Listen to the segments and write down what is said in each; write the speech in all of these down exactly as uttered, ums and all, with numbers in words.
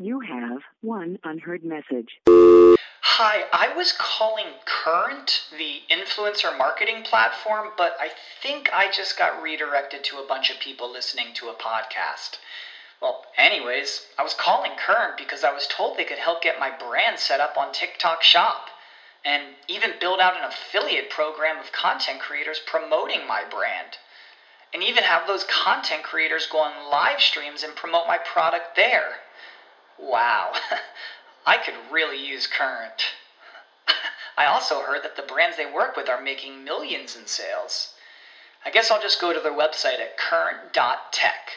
You have one unheard message. Hi, I was calling Current, the influencer marketing platform, but I think I just got redirected to a bunch of people listening to a podcast. Well, anyways, I was calling Current because I was told they could help get my brand set up on TikTok Shop, and even build out an affiliate program of content creators promoting my brand, and even have those content creators go on live streams and promote my product there. Wow, I could really use Current. I also heard that the brands they work with are making millions in sales. I guess I'll just go to their website at current dot tech.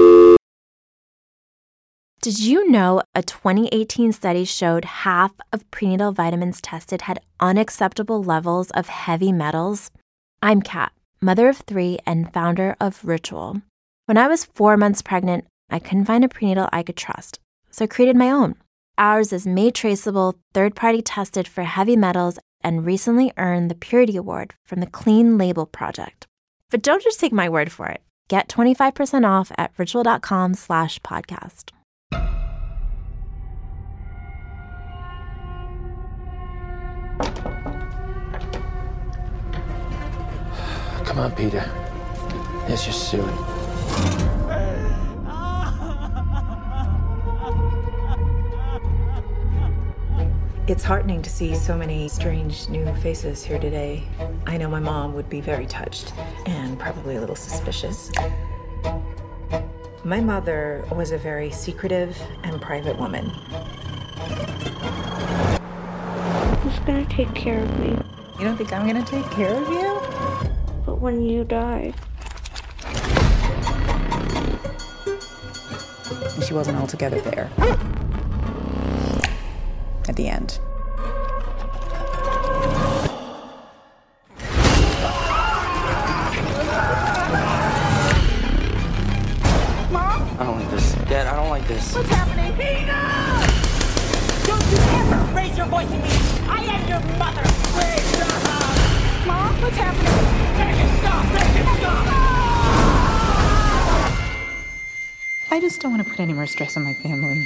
Did you know a twenty eighteen study showed half of prenatal vitamins tested had unacceptable levels of heavy metals? I'm Kat, mother of three and founder of Ritual. When I was four months pregnant, I couldn't find a prenatal I could trust, so I created my own. Ours is made traceable, third-party tested for heavy metals, and recently earned the Purity Award from the Clean Label Project. But don't just take my word for it. Get twenty-five percent off at ritual.com slash podcast. Come on, Peter. Let's just do it. It's heartening to see so many strange new faces here today. I know my mom would be very touched and probably a little suspicious. My mother was a very secretive and private woman. Who's gonna take care of me? You don't think I'm gonna take care of you? But when you die... She wasn't altogether there. At the end. Mom? I don't like this. Dad, I don't like this. What's happening? Peter! Don't you ever raise your voice at me! I am your mother! Please stop! Mom, what's happening? Make it stop! Make it stop! I just don't want to put any more stress on my family.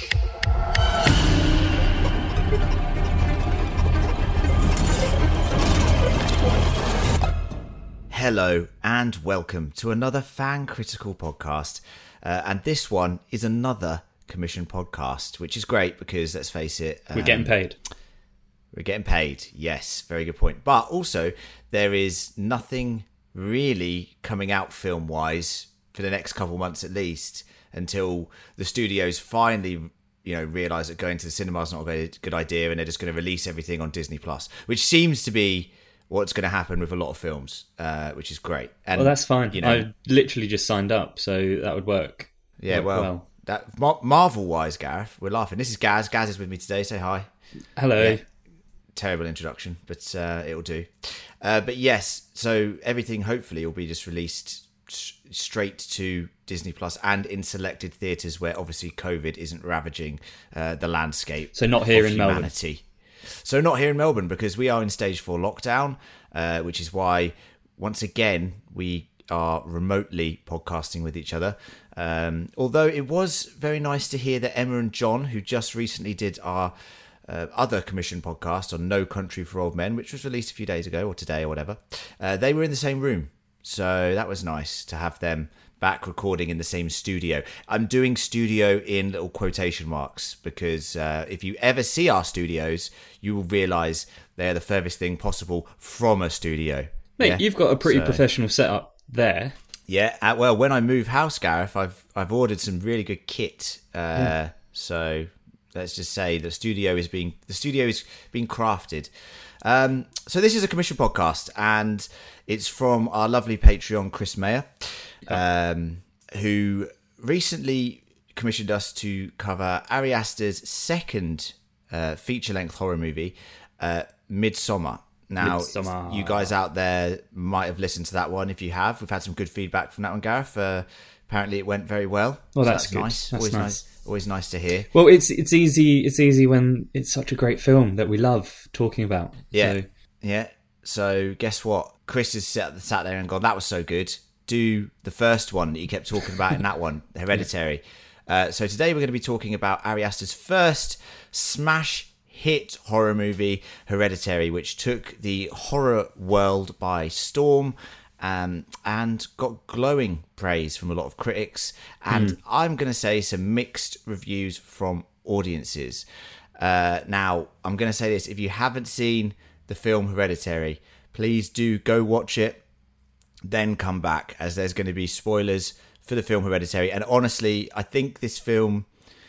Hello and welcome to another Fan Critical podcast. Uh, and this one is another commission podcast, which is great because, let's face it... Um, we're getting paid. We're getting paid, yes. Very good point. But also, there is nothing really coming out film-wise for the next couple months at least until the studios finally... you know, realise that going to the cinema is not a good idea and they're just going to release everything on Disney Plus, which seems to be what's going to happen with a lot of films, uh, which is great. And, well, that's fine. You know, I literally just signed up, so that would work. Yeah, work well, well. that Mar- Marvel-wise, Gareth, we're laughing. This is Gaz. Gaz is with me today. Say hi. Hello. Yeah, terrible introduction, but uh, it'll do. Uh, but yes, so everything hopefully will be just released straight to Disney Plus and in selected theatres where obviously COVID isn't ravaging uh, the landscape. So not here of in humanity. Melbourne. So not here in Melbourne because we are in stage four lockdown, uh, which is why once again we are remotely podcasting with each other. Um, although it was very nice to hear that Emma and John, who just recently did our uh, other commission podcast on No Country for Old Men, which was released a few days ago or today or whatever, uh, they were in the same room. So that was nice to have them back recording in the same studio. I'm doing studio in little quotation marks because uh, if you ever see our studios, you will realise they're the furthest thing possible from a studio. Mate, yeah? You've got a pretty so, professional setup there. Yeah, uh, well, when I move house, Gareth, I've I've ordered some really good kit. Uh, yeah. So let's just say the studio is being the studio is being crafted. Um, so this is a commission podcast, and it's from our lovely Patreon, Chris Mayer, um, who recently commissioned us to cover Ari Aster's second uh, feature-length horror movie, uh, Midsommar. Now, Midsommar. You guys out there might have listened to that one. If you have, we've had some good feedback from that one, Gareth. Uh, apparently, it went very well. Well, so that's, that's good. nice. That's Always nice. nice. Always nice to hear. Well, it's it's easy. It's easy when it's such a great film that we love talking about. Yeah, so. yeah. So guess what? Chris has sat, sat there and gone, "That was so good. Do the first one that you kept talking about in that one, Hereditary." Uh, so today we're going to be talking about Ari Aster's first smash hit horror movie, Hereditary, which took the horror world by storm um, and got glowing praise from a lot of critics. And mm. I'm going to say some mixed reviews from audiences. Uh, now, I'm going to say this. If you haven't seen the film Hereditary, please do go watch it, then come back, as there's going to be spoilers for the film Hereditary. And honestly, I think this film,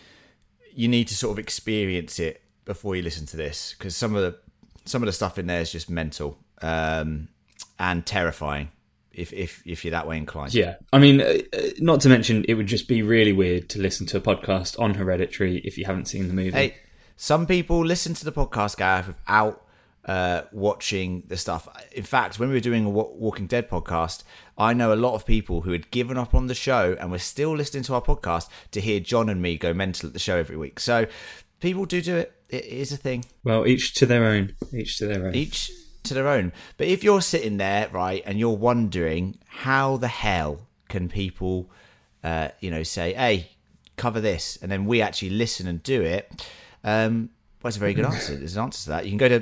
you need to sort of experience it before you listen to this, because some of the some of the stuff in there is just mental um, and terrifying if if if you're that way inclined. Yeah, I mean, uh, not to mention, it would just be really weird to listen to a podcast on Hereditary if you haven't seen the movie. Hey, some people listen to the podcast, Gareth, without uh, watching the stuff. In fact, when we were doing a Walking Dead podcast, I know a lot of people who had given up on the show and were still listening to our podcast to hear John and me go mental at the show every week. So people do do it. It is a thing. Well, each to their own. Each to their own. Each to their own. But if you're sitting there, right, and you're wondering how the hell can people, uh, you know, say, hey, cover this, and then we actually listen and do it, um, well, that's a very good answer. There's an answer to that. You can go to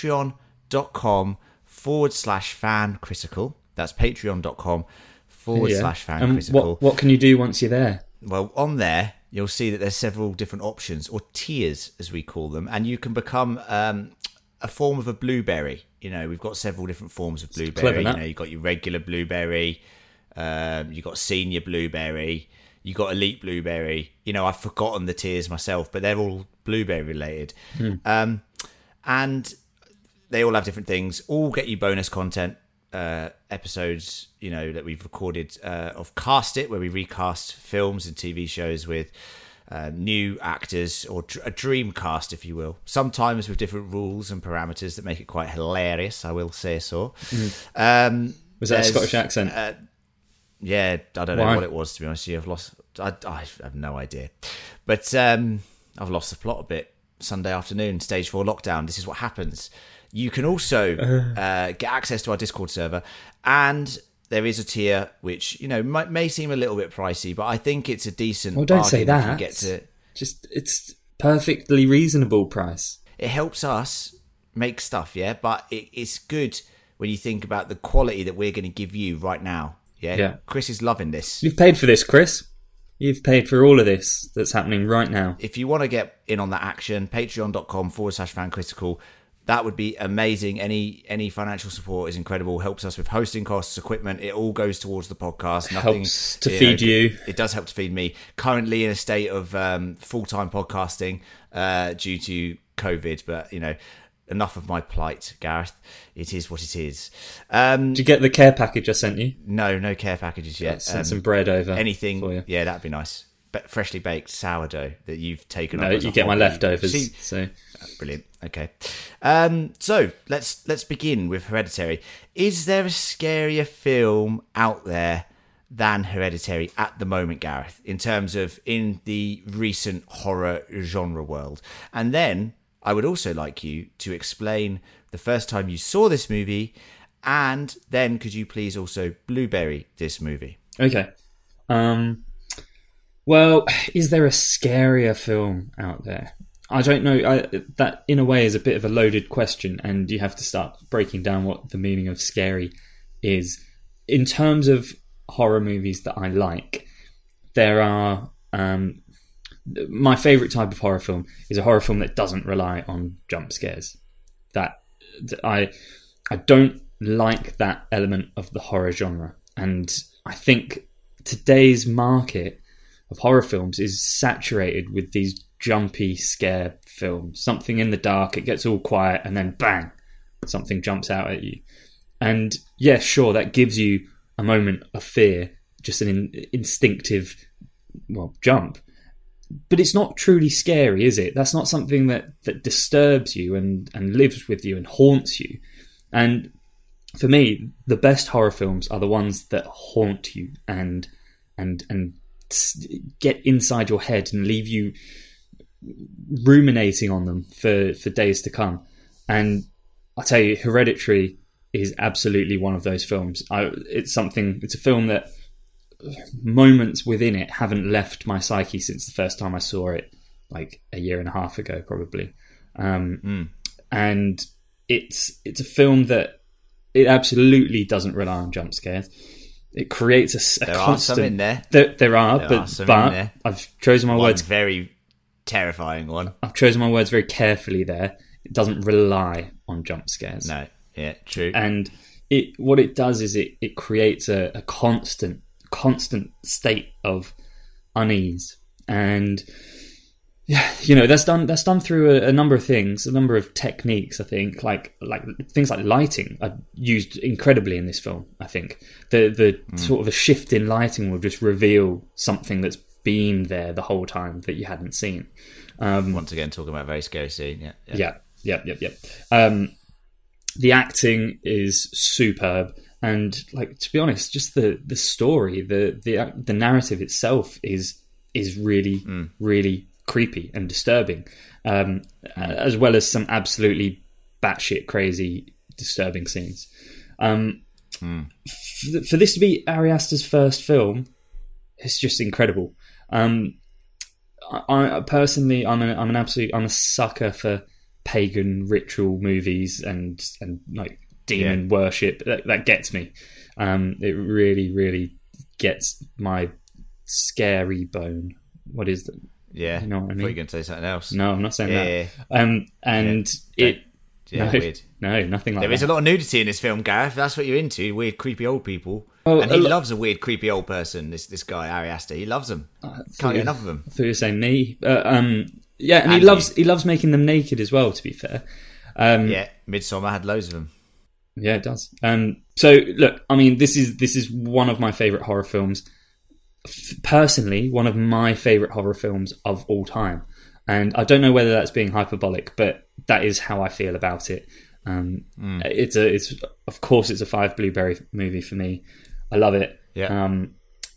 patreon.com forward slash fan critical. That's patreon.com forward yeah. slash fan and critical. What, what can you do once you're there? Well, on there, you'll see that there's several different options, or tiers, as we call them, and you can become um, a form of a blueberry. You know, we've got several different forms of blueberry. Clever, you know, you've got your regular blueberry, um, you've got senior blueberry, you got elite blueberry. You know, I've forgotten the tiers myself, but they're all blueberry related. Hmm. Um, and they all have different things, all get you bonus content, uh, episodes, you know, that we've recorded uh, of Cast It, where we recast films and T V shows with uh, new actors, or dr- a dream cast, if you will. Sometimes with different rules and parameters that make it quite hilarious, I will say so. Mm. Um, was that a Scottish accent? Uh, yeah, I don't know Why? what it was, to be honest with you. I've lost, I, I have no idea. But um, I've lost the plot a bit. Sunday afternoon, stage four lockdown. This is what happens. You can also uh, get access to our Discord server, and there is a tier which, you know, might, may seem a little bit pricey, but I think it's a decent. Well, don't say bargain if that. you get to, just it's perfectly reasonable price. It helps us make stuff, yeah, but it, it's good when you think about the quality that we're going to give you right now. Yeah? Yeah, Chris is loving this. You've paid for this, Chris. You've paid for all of this that's happening right now. If you want to get in on that action, patreon.com forward slash fan critical. That would be amazing. Any any financial support is incredible. Helps us with hosting costs, equipment. It all goes towards the podcast. Nothing helps to you feed know, you. It does help to feed me. Currently in a state of um, full-time podcasting uh, due to COVID. But, you know, enough of my plight, Gareth. It is what it is. Um, Did you get the care package I sent you? No, no care packages yet. I'll send um, some bread over. Anything. For you. Yeah, that'd be nice. But freshly baked sourdough that you've taken. No, up as you a get my hobby. leftovers. See, so brilliant. Okay, um, so let's let's begin with Hereditary. Is there a scarier film out there than Hereditary at the moment, Gareth? In terms of in the recent horror genre world, and then I would also like you to explain the first time you saw this movie, and then could you please also blueberry this movie? Okay. Um. Well, is there a scarier film out there? I don't know. I, that, in a way, is a bit of a loaded question, and you have to start breaking down what the meaning of scary is. In terms of horror movies that I like, there are... Um, my favourite type of horror film is a horror film that doesn't rely on jump scares. That I, I don't like that element of the horror genre, and I think today's market of horror films is saturated with these jumpy scare films. Something in the dark, it gets all quiet, and then bang, something jumps out at you. And yeah, sure, that gives you a moment of fear, just an in- instinctive, well, jump. But it's not truly scary, is it? That's not something that, that disturbs you and, and lives with you and haunts you. And for me, the best horror films are the ones that haunt you and and and get inside your head and leave you ruminating on them for, for days to come. And I tell you, Hereditary is absolutely one of those films. I, it's something. It's a film that moments within it haven't left my psyche since the first time I saw it, like a year and a half ago, probably. Um, mm. And it's it's a film that it absolutely doesn't rely on jump scares. It creates a, a there constant. Are some in there. There, there are, there but are some but in there. I've chosen my One words. Very terrifying one. I've chosen my words very carefully there. It doesn't rely on jump scares. No, yeah, true. And it what it does is it it creates a, a constant constant state of unease, and yeah, you know that's done that's done through a, a number of things, a number of techniques. I think like like things like lighting are used incredibly in this film. I think the the mm. sort of a shift in lighting will just reveal something that's been there the whole time that you hadn't seen. Um, Once again, talking about a very scary scene. Yeah, yeah, yeah, yeah, yeah. yeah. Um, the acting is superb, and like to be honest, just the the story, the the the narrative itself is is really mm. really creepy and disturbing, um, mm. as well as some absolutely batshit crazy disturbing scenes. Um, mm. for, for this to be Ari Aster's first film, it's just incredible. Um, I, I personally, I'm an I'm an absolute I'm a sucker for pagan ritual movies and and like demon yeah. worship. That, that gets me. Um, it really really gets my scary bone. What is that? Yeah, you know what I mean. I thought you were going to say something else. No, I'm not saying yeah, that. Yeah. Um, and yeah. it. Yeah, no, weird. No, nothing like there that. There is a lot of nudity in this film, Gareth. That's what you're into. Weird, creepy old people. Oh, and he lo- loves a weird, creepy old person, this this guy, Ari Aster. He loves them. Uh, Can't get enough of them. I thought you were saying me. Uh, um, yeah, and, and he loves you. he loves making them naked as well, to be fair. Um, yeah, Midsommar had loads of them. Yeah, it does. Um, so, look, I mean, this is this is one of my favourite horror films. F- personally, one of my favourite horror films of all time. And I don't know whether that's being hyperbolic, but that is how I feel about it. Um, mm. It's a, it's of course, it's a five blueberry movie for me. I love it. Yeah. Um,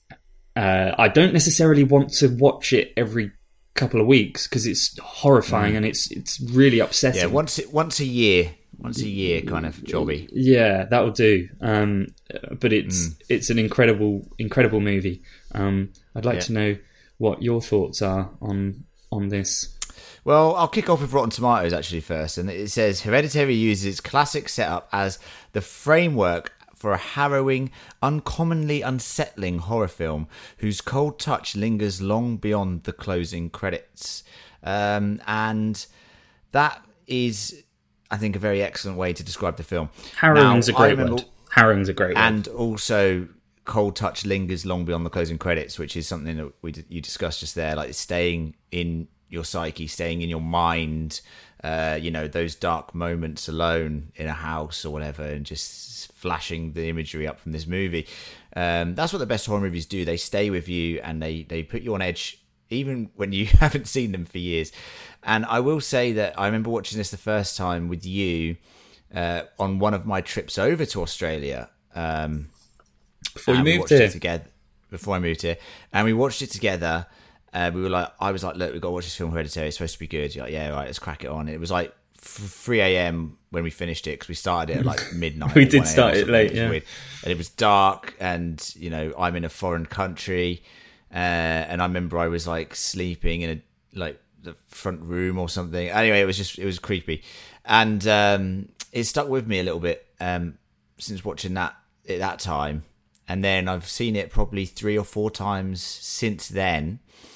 uh, I don't necessarily want to watch it every couple of weeks because it's horrifying mm. and it's it's really upsetting. Yeah, once once a year, once a year kind of jobby. Yeah, that'll do. Um, but it's mm. it's an incredible incredible movie. Um, I'd like yeah. to know what your thoughts are on on this. Well, I'll kick off with Rotten Tomatoes actually first, and it says Hereditary uses its classic setup as the framework for a harrowing, uncommonly unsettling horror film whose cold touch lingers long beyond the closing credits. Um, and that is, I think, a very excellent way to describe the film. Harrowing's now, a great remember, word. Harrowing's a great and word. And also, cold touch lingers long beyond the closing credits, which is something that we you discussed just there, like staying in your psyche, staying in your mind, uh, you know, those dark moments alone in a house or whatever, and just flashing the imagery up from this movie. Um, that's what the best horror movies do. They stay with you and they, they put you on edge, even when you haven't seen them for years. And I will say that I remember watching this the first time with you uh, on one of my trips over to Australia. Um, before you moved here. Together, before I moved here. And we watched it together. Uh, we were like, I was like, look, we've got to watch this film Hereditary. It's supposed to be good. You're like, yeah, right, let's crack it on. It was like three a.m. when we finished it because we started it at like midnight. We did start it late, yeah. Weird. And it was dark, and you know, I'm in a foreign country, uh, and I remember I was like sleeping in a like the front room or something. Anyway, it was just it was creepy, and um, it stuck with me a little bit um, since watching that at that time, and then I've seen it probably three or four times since then.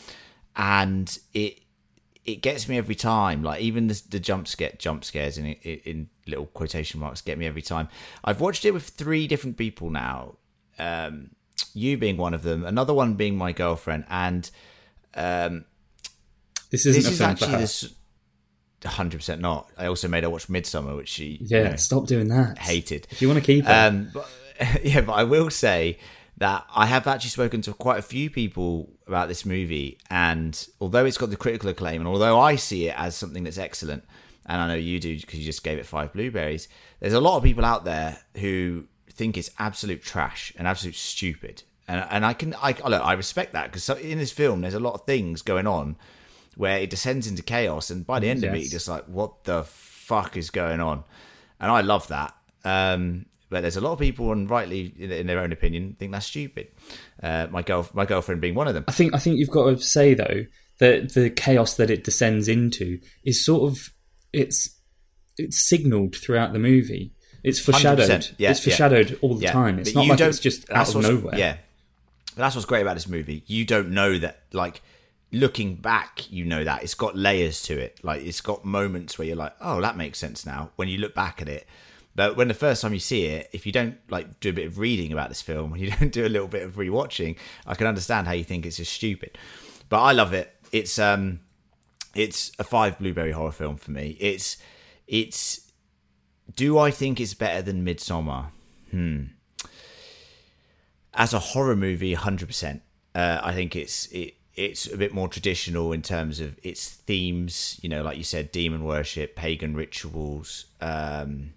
And it it gets me every time. Like even the, the jump scare jump scares in in little quotation marks get me every time. I've watched it with three different people now. Um, you being one of them, another one being my girlfriend, and um, this isn't this a is film actually for her. this. one hundred percent not. I also made her watch Midsommar, which she yeah you know, stop doing that. Hated. If you want to keep it, um, but, yeah, but I will say that I have actually spoken to quite a few people about this movie, and although it's got the critical acclaim, and although I see it as something that's excellent, and I know you do because you just gave it five blueberries, there's a lot of people out there who think it's absolute trash and absolute stupid, and and I can I look, I respect that because in this film there's a lot of things going on where it descends into chaos, and by the end yes. of it, you're just like, what the fuck is going on? And I love that. Um, But there's a lot of people, and rightly in, in their own opinion, think that's stupid. Uh, my girl, my girlfriend being one of them. I think I think you've got to say though that the chaos that it descends into is sort of it's it's signalled throughout the movie. It's foreshadowed. Yeah, it's foreshadowed yeah. all the yeah. time. It's but not like it's just out of nowhere. Yeah, but that's what's great about this movie. You don't know that, like, looking back, you know that. It's got layers to it. Like, it's got moments where you're like, oh, that makes sense now, when you look back at it. But when the first time you see it, if you don't, like, do a bit of reading about this film, and you don't do a little bit of rewatching, I can understand how you think it's just stupid. But I love it. It's um, it's a five blueberry horror film for me. It's, it's, do I think it's better than Midsommar? Hmm. As a horror movie, one hundred percent. Uh, I think it's it it's a bit more traditional in terms of its themes. You know, like you said, demon worship, pagan rituals. Um,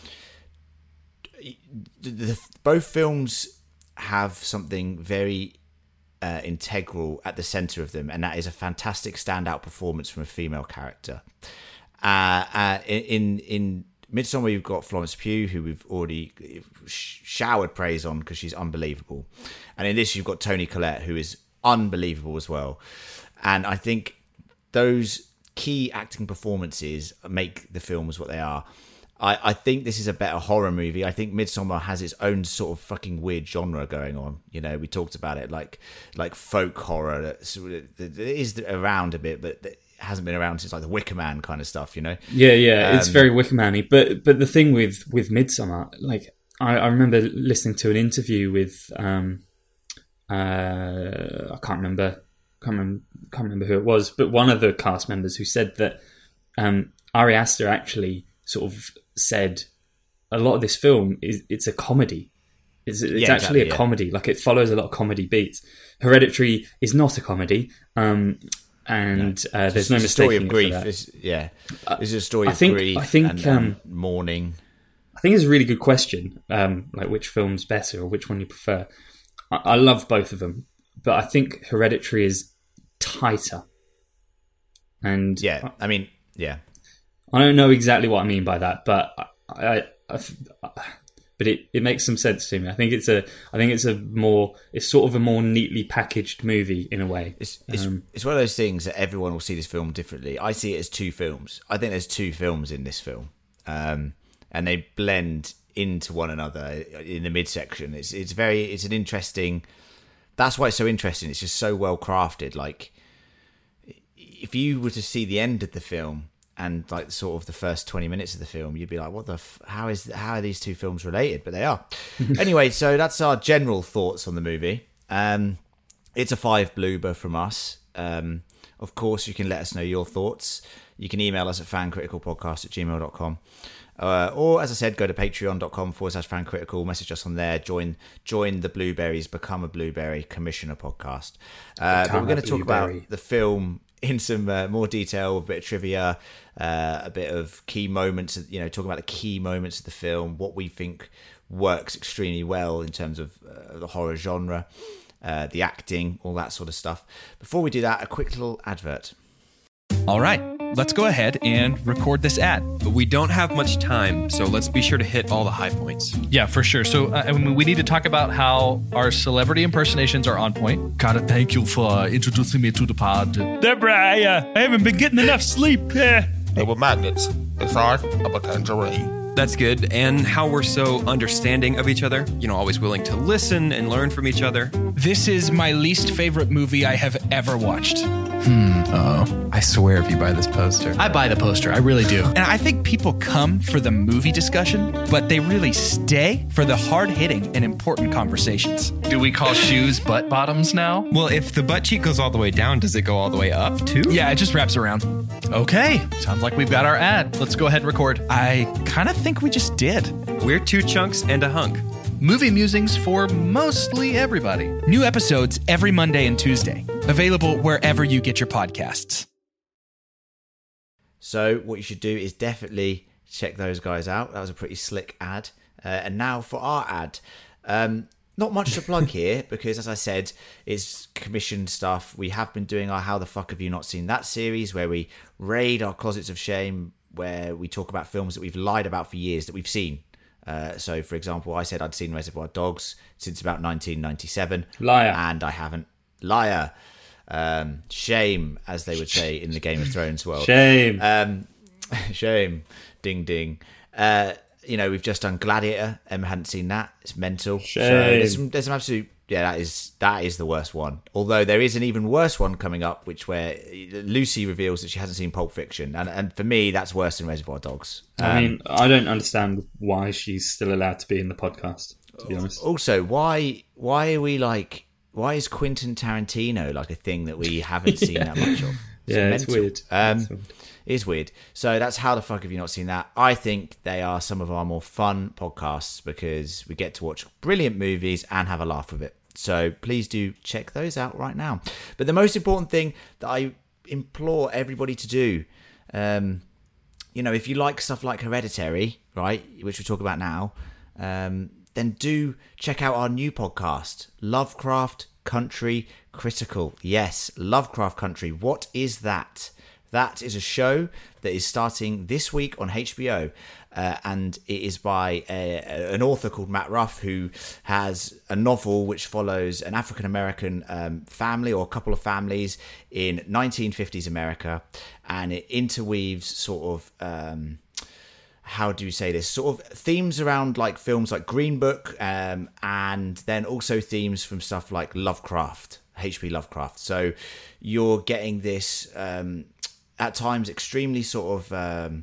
the, the, both films have something very uh, integral at the centre of them, and that is a fantastic standout performance from a female character. Uh, uh, in in Midsommar, you've got Florence Pugh, who we've already showered praise on because she's unbelievable. And in this, you've got Toni Collette, who is unbelievable as well. And I think those key acting performances make the films what they are. I, I think this is a better horror movie. I think Midsommar has its own sort of fucking weird genre going on. You know, we talked about it, like like folk horror that, that is around a bit, but that hasn't been around since like the Wicker Man kind of stuff, you know? Yeah, yeah, um, it's very Wicker Man-y. But but the thing with, with Midsommar, like, I, I remember listening to an interview with, um, uh, I can't remember, can't remember, can't remember who it was, but one of the cast members who said that um, Ari Aster actually sort of said a lot of this film is it's a comedy. It's, it's yeah, actually exactly, a yeah. comedy. Like, it follows a lot of comedy beats. Hereditary is not a comedy. Um, And no, uh, there's no mistaking story of grief. It for that. It's, yeah, it's a story I of think, grief I think, and um, mourning. I think it's a really good question, um, like which film's better or which one you prefer. I, I love both of them, but I think Hereditary is tighter. And yeah, I mean, yeah, I don't know exactly what I mean by that, but I, I, I, I but it, it makes some sense to me. I think it's a I think it's a more it's sort of a more neatly packaged movie in a way. It's it's, um, it's one of those things that everyone will see this film differently. I see it as two films. I think there's two films in this film, um, and they blend into one another in the midsection. It's it's very it's an interesting. That's why it's so interesting. It's just so well crafted. Like, if you were to see the end of the film and like sort of the first twenty minutes of the film, you'd be like, what the f- how is how are these two films related? But they are. Anyway, so that's our general thoughts on the movie. Um it's a five bloober from us. Um of course, you can let us know your thoughts. You can email us at fancriticalpodcast at gmail dot com. Uh, or, as I said, go to patreon.com forward slash fancritical, message us on there, join join the Blueberries, become a Blueberry, commission a podcast. Uh, but we're going to talk about the film in some uh, more detail, a bit of trivia, uh, a bit of key moments, you know, talking about the key moments of the film, what we think works extremely well in terms of uh, the horror genre, uh, the acting, all that sort of stuff. Before we do that, a quick little advert. All right, let's go ahead and record this ad. But we don't have much time, so let's be sure to hit all the high points. Yeah, for sure. So uh, I mean, we need to talk about how our celebrity impersonations are on point. Gotta thank you for introducing me to the pod. Deborah, I, uh, I haven't been getting enough sleep. They were magnets. The size of a tangerine. That's good. And how we're so understanding of each other. You know, always willing to listen and learn from each other. This is my least favorite movie I have ever watched. Hmm. Oh. I swear if you buy this poster. I buy the poster. I really do. And I think people come for the movie discussion, but they really stay for the hard-hitting and important conversations. Do we call shoes butt bottoms now? Well, if the butt cheek goes all the way down, does it go all the way up too? Yeah, it just wraps around. Okay. Sounds like we've got our ad. Let's go ahead and record. I kind of think we just did. We're two chunks and a hunk. Movie musings for mostly everybody. New episodes every Monday and Tuesday. Available wherever you get your podcasts. So what you should do is definitely check those guys out. That was a pretty slick ad. Uh, and now for our ad. Um, not much to plug here because, as I said, it's commissioned stuff. We have been doing our How the Fuck Have You Not Seen That series, where we raid our closets of shame, where we talk about films that we've lied about for years that we've seen. Uh, so, for example, I said I'd seen Reservoir Dogs since about nineteen ninety-seven. Liar. And I haven't. Liar. Um, shame, as they would say in the Game of Thrones world. Shame. Um, shame. Ding, ding. Uh, you know, we've just done Gladiator. Emma hadn't seen that. It's mental. Shame. So there's some, there's some absolute... Yeah, that is that is the worst one. Although there is an even worse one coming up, which where Lucy reveals that she hasn't seen Pulp Fiction, and and for me, that's worse than Reservoir Dogs. Um, I mean, I don't understand why she's still allowed to be in the podcast. To be honest. Also, why why are we like why is Quentin Tarantino like a thing that we haven't seen that much of? It's yeah, it's mental. weird. Um, it's weird. It's weird. So that's how the fuck have you not seen that? I think they are some of our more fun podcasts because we get to watch brilliant movies and have a laugh with it. So please do check those out right now. But the most important thing that I implore everybody to do, um, you know, if you like stuff like Hereditary, right, which we'll talk about now, um, then do check out our new podcast, Lovecraft Country Critical. Yes, Lovecraft Country. What is that? That is a show that is starting this week on H B O, uh, and it is by a, an author called Matt Ruff, who has a novel which follows an African-American um, family or a couple of families in nineteen fifties America, and it interweaves sort of... Um, how do you say this? Sort of themes around like films like Green Book, um, and then also themes from stuff like Lovecraft, H P Lovecraft. So you're getting this... Um, at times extremely sort of um,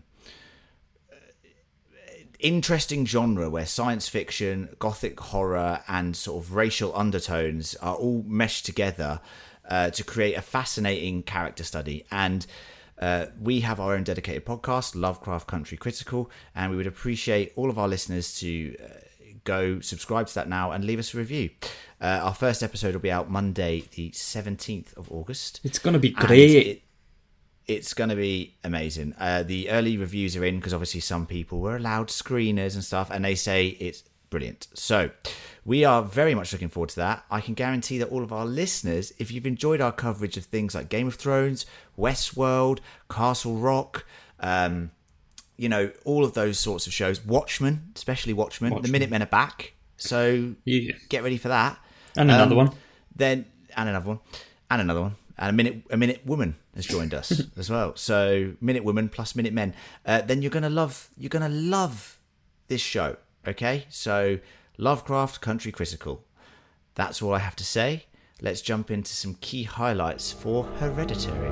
interesting genre where science fiction, gothic horror, and sort of racial undertones are all meshed together uh, to create a fascinating character study. And uh, we have our own dedicated podcast, Lovecraft Country Critical, and we would appreciate all of our listeners to uh, go subscribe to that now and leave us a review. Uh, our first episode will be out Monday, the seventeenth of August. It's going to be great. It's going to be amazing. Uh, the early reviews are in because obviously some people were allowed screeners and stuff, and they say it's brilliant. So we are very much looking forward to that. I can guarantee that all of our listeners, if you've enjoyed our coverage of things like Game of Thrones, Westworld, Castle Rock, um, you know, all of those sorts of shows, Watchmen, especially Watchmen, Watchmen. the Minutemen are back. So yeah. Get ready for that. And another um, one. Then, and another one. And another one. And a minute, a minute woman has joined us as well. So Minute Woman plus Minute Men. Uh, then you're gonna love, you're gonna love this show. Okay, so Lovecraft Country Critical. That's all I have to say. Let's jump into some key highlights for Hereditary.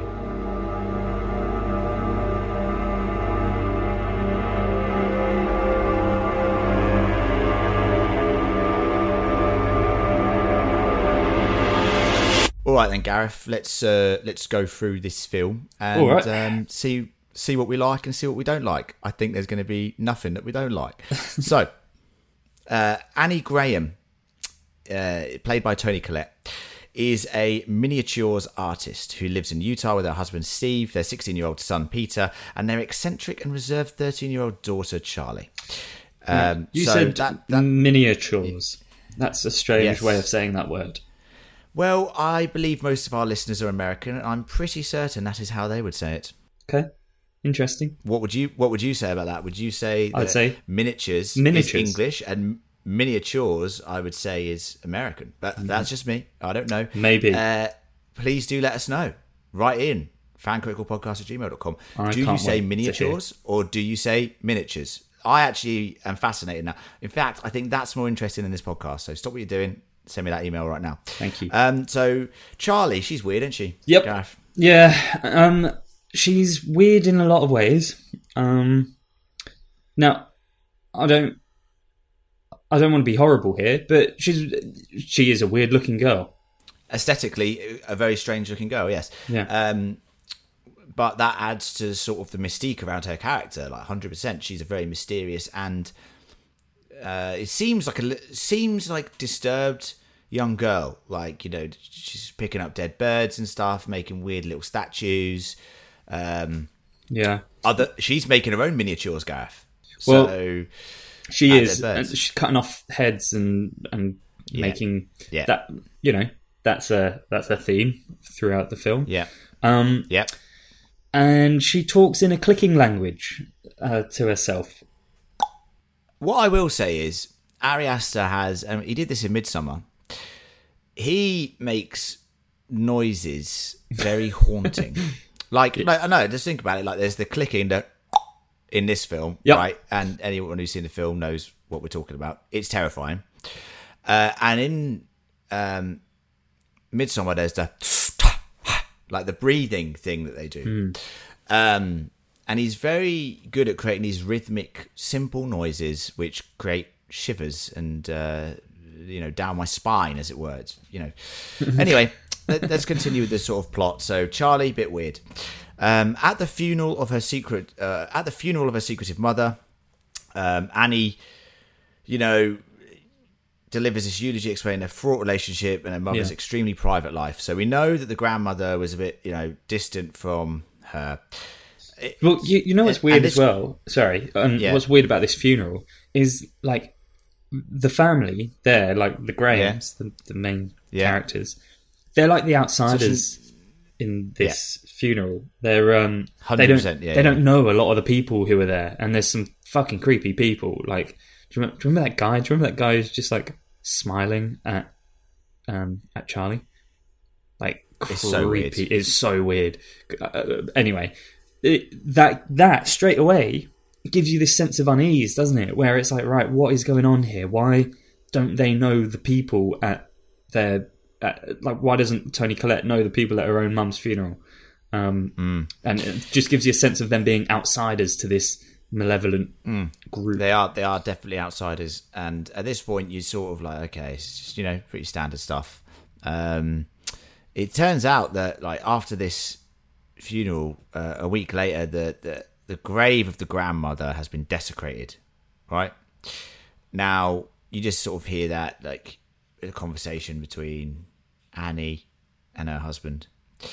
All right then, Gareth. Let's uh, let's go through this film and right. um, see see what we like and see what we don't like. I think there's going to be nothing that we don't like. So, uh, Annie Graham, uh, played by Toni Collette, is a miniatures artist who lives in Utah with her husband Steve, their sixteen-year-old son Peter, and their eccentric and reserved thirteen-year-old daughter Charlie. Um, you so said that, that, miniatures. That's a strange Yes. way of saying that word. Well, I believe most of our listeners are American, and I'm pretty certain that is how they would say it. Okay, interesting. What would you What would you say about that? Would you say that I'd say miniatures, miniatures. is English and miniatures, I would say, is American? But mm-hmm. that's just me. I don't know. Maybe. Uh, please do let us know. Write in fancriticalpodcast at gmail dot com. I Do you can't say wait miniatures or do you say miniatures? I actually am fascinated now. In fact, I think that's more interesting than this podcast. So stop what you're doing. Send me that email right now. Thank you. Um, so Charlie, she's weird, isn't she? Yep. Gareth? Yeah. Um, she's weird in a lot of ways. Um, now, I don't, I don't want to be horrible here, but she's she is a weird-looking girl. Aesthetically, a very strange-looking girl. Yes. Yeah. Um, but that adds to sort of the mystique around her character. Like one hundred percent, she's a very mysterious and. Uh, it seems like a seems like disturbed young girl. Like, you know, she's picking up dead birds and stuff, making weird little statues. Um, yeah, other she's making her own miniatures, Gareth. Well, so she is. And she's cutting off heads and and yeah. making yeah. that. You know, that's a that's a theme throughout the film. Yeah. Um. Yeah. And she talks in a clicking language uh, to herself. what I will say is, Ari Aster has, and he did this in Midsommar, he makes noises very haunting. Like, no, no, just think about it. Like, there's the clicking that in this film, yep. right? And anyone who's seen the film knows what we're talking about. It's terrifying. Uh, and in um, Midsommar, there's the like the breathing thing that they do. Mm. Um, and he's very good at creating these rhythmic, simple noises which create shivers and uh, you know, down my spine, as it were. It's, you know. Anyway, let, let's continue with this sort of plot. So Charlie, bit weird. Um, at the funeral of her secret, uh, at the funeral of her secretive mother, um, Annie, you know, delivers this eulogy explaining their fraught relationship and her mother's Yeah. extremely private life. So we know that the grandmother was a bit, you know, distant from her. It, well, you, you know what's weird this, as well? Sorry. Um, yeah. What's weird about this funeral is, like, the family there, like the Grahams, yeah. the, the main yeah. characters, they're like the outsiders so in this yeah. funeral. They're um, they don't yeah, they yeah. don't know a lot of the people who are there, and there's some fucking creepy people. Like, do you remember, do you remember that guy? Do you remember that guy who's just like smiling at um at Charlie? Like, creepy. It's so weird. It's so weird. Uh, anyway, it, that that straight away gives you this sense of unease, doesn't it? Where it's like, right, what is going on here? Why don't they know the people at their... At, like, why doesn't Toni Collette know the people at her own mum's funeral? Um, mm. And it just gives you a sense of them being outsiders to this malevolent mm. group. They are they are definitely outsiders. And at this point, you're sort of like, okay, it's just, you know, pretty standard stuff. Um, it turns out that, like, after this funeral, uh, a week later, the... the the grave of the grandmother has been desecrated, right? Now, you just sort of hear that, like, a conversation between Annie and her husband.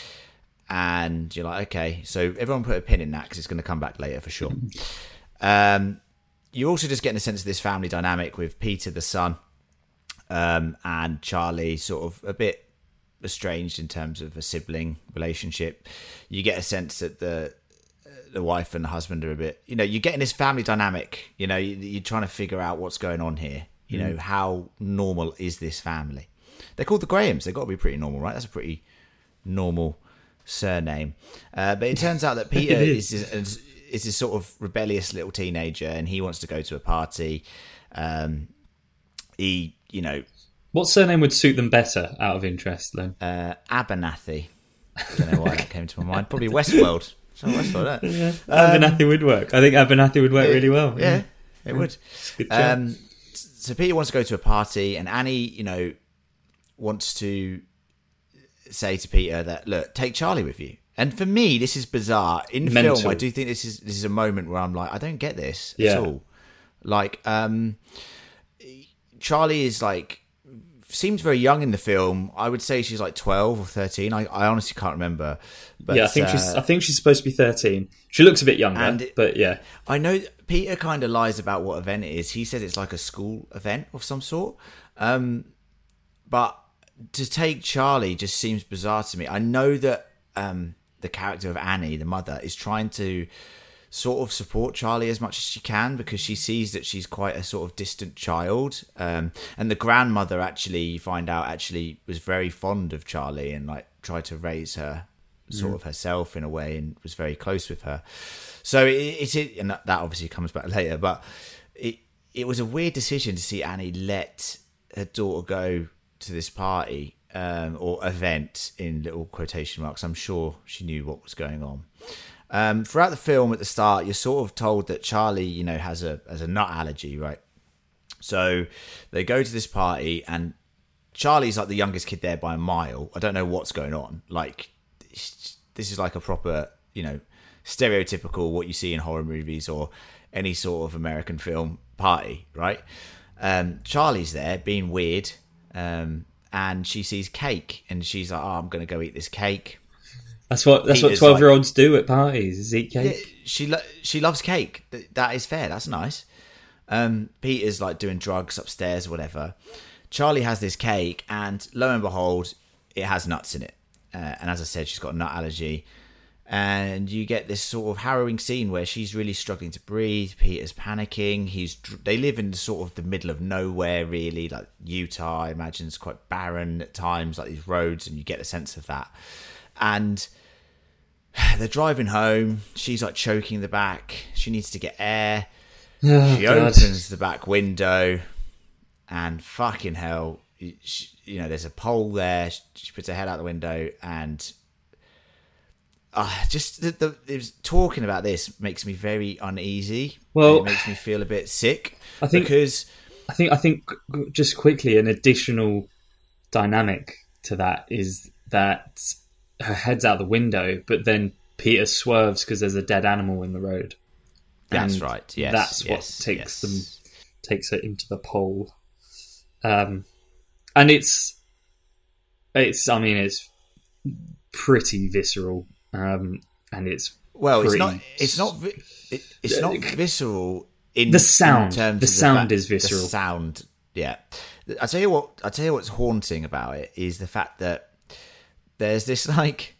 And you're like, okay, so everyone put a pin in that because it's going to come back later for sure. um, you're also just getting a sense of this family dynamic with Peter, the son, um, and Charlie, sort of a bit estranged in terms of a sibling relationship. You get a sense that the the wife and the husband are a bit, you know, you're getting this family dynamic, you know, you're trying to figure out what's going on here. You know, mm. how normal is this family? They're called the Grahams. They've got to be pretty normal, right? That's a pretty normal surname. Uh, but it turns out that Peter is, is is this sort of rebellious little teenager, and he wants to go to a party. Um, he, you know... What surname would suit them better, out of interest, then? Uh, Abernathy. I don't know why that came to my mind. Probably Westworld. So Westworld, yeah. um, Abernathy would work. I think Abernathy would work yeah, really well. Yeah, yeah it would. Um, so Peter wants to go to a party, and Annie, you know, wants to say to Peter that, look, take Charlie with you. And for me, this is bizarre. In the Mental. film, I do think this is this is a moment where I'm like, I don't get this yeah. at all. Like, um, Charlie is like, seems very young in the film. I would say she's like twelve or thirteen. I, I honestly can't remember. But, yeah, I think uh, she's. I think she's supposed to be thirteen. She looks a bit younger, and it, but yeah, I know Peter kind of lies about what event it is. He says it's like a school event of some sort. Um, but to take Charlie just seems bizarre to me. I know that um, the character of Annie, the mother, is trying to sort of support Charlie as much as she can because she sees that she's quite a sort of distant child. Um, and the grandmother, actually, you find out, actually was very fond of Charlie and like tried to raise her sort mm. of herself in a way and was very close with her. So it, it and that obviously comes back later, but it it was a weird decision to see Annie let her daughter go to this party um, or event in little quotation marks. I'm sure she knew what was going on. Um, throughout the film, at the start, you're sort of told that Charlie, you know, has a has a nut allergy, right? So they go to this party, and Charlie's like the youngest kid there by a mile. I don't know what's going on. Like, this is like a proper, you know, stereotypical what you see in horror movies or any sort of American film party, right? Um, Charlie's there being weird, um, and she sees cake, and she's like, "Oh, I'm going to go eat this cake." That's what that's Peter's what twelve year olds like, do at parties, is eat cake. Yeah, she lo- she loves cake. That is fair. That's nice. Um, Peter's like doing drugs upstairs or whatever. Charlie has this cake, and lo and behold, it has nuts in it. Uh, and as I said, she's got a nut allergy. And you get this sort of harrowing scene where she's really struggling to breathe. Peter's panicking. He's they live in sort of the middle of nowhere, really, like Utah. I imagine it's quite barren at times, like these roads, and you get a sense of that. And they're driving home. She's like choking in the back. She needs to get air. Oh, she God. opens the back window, and fucking hell, she, you know, there's a pole there. She puts her head out the window, and Uh, just the, the it was, talking about this makes me very uneasy. Well, it makes me feel a bit sick. I think because I think I think just quickly, an additional dynamic to that is that her head's out the window, but then Peter swerves because there's a dead animal in the road. That's and right. Yes, that's yes, what takes yes. them takes her into the pole. Um, and it's it's I mean it's pretty visceral. Um, and it's well, pretty... it's not. It's not. It, it's not visceral in the sound. In terms the of sound the fact, is visceral. The sound, yeah. I tell you what. I tell you what's haunting about it is the fact that there's this like.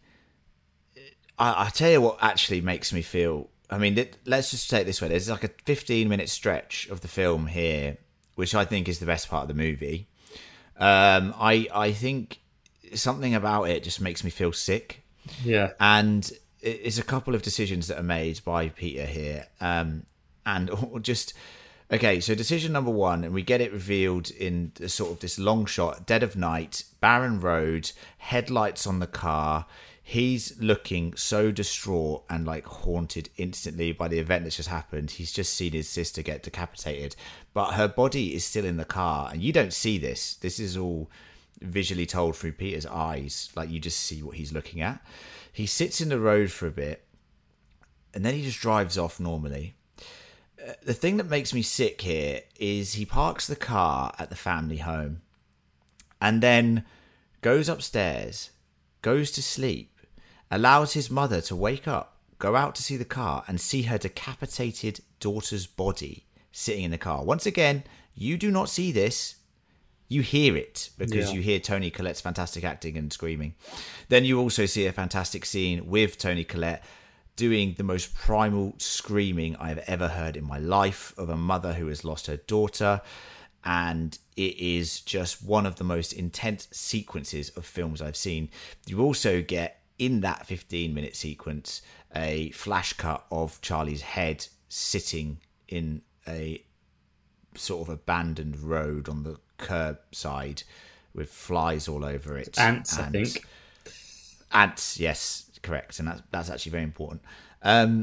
I, I tell you what actually makes me feel. I mean, it, let's just say it this way: there's like a fifteen minute stretch of the film here, which I think is the best part of the movie. Um, I I think something about it just makes me feel sick. Yeah, and it's a couple of decisions that are made by Peter here, um, and just okay. So decision number one, and we get it revealed in the sort of this long shot, dead of night, barren road, headlights on the car. He's looking so distraught and like haunted instantly by the event that's just happened. He's just seen his sister get decapitated, but her body is still in the car, and you don't see this. This is all visually told through Peter's eyes. Like, you just see what he's looking at. He sits in the road for a bit, and then he just drives off normally. Uh, the thing that makes me sick here is he parks the car at the family home and then goes upstairs, goes to sleep, allows his mother to wake up, go out to see the car, and see her decapitated daughter's body sitting in the car. Once again, you do not see this. You hear it because yeah. you hear Toni Collette's fantastic acting and screaming. Then you also see a fantastic scene with Toni Collette doing the most primal screaming I've ever heard in my life of a mother who has lost her daughter. And it is just one of the most intense sequences of films I've seen. You also get, in that fifteen minute sequence, a flash cut of Charlie's head sitting in a sort of abandoned road on the curbside with flies all over it. Ants, and I think. Ants, yes, correct. And that's, that's actually very important. Um,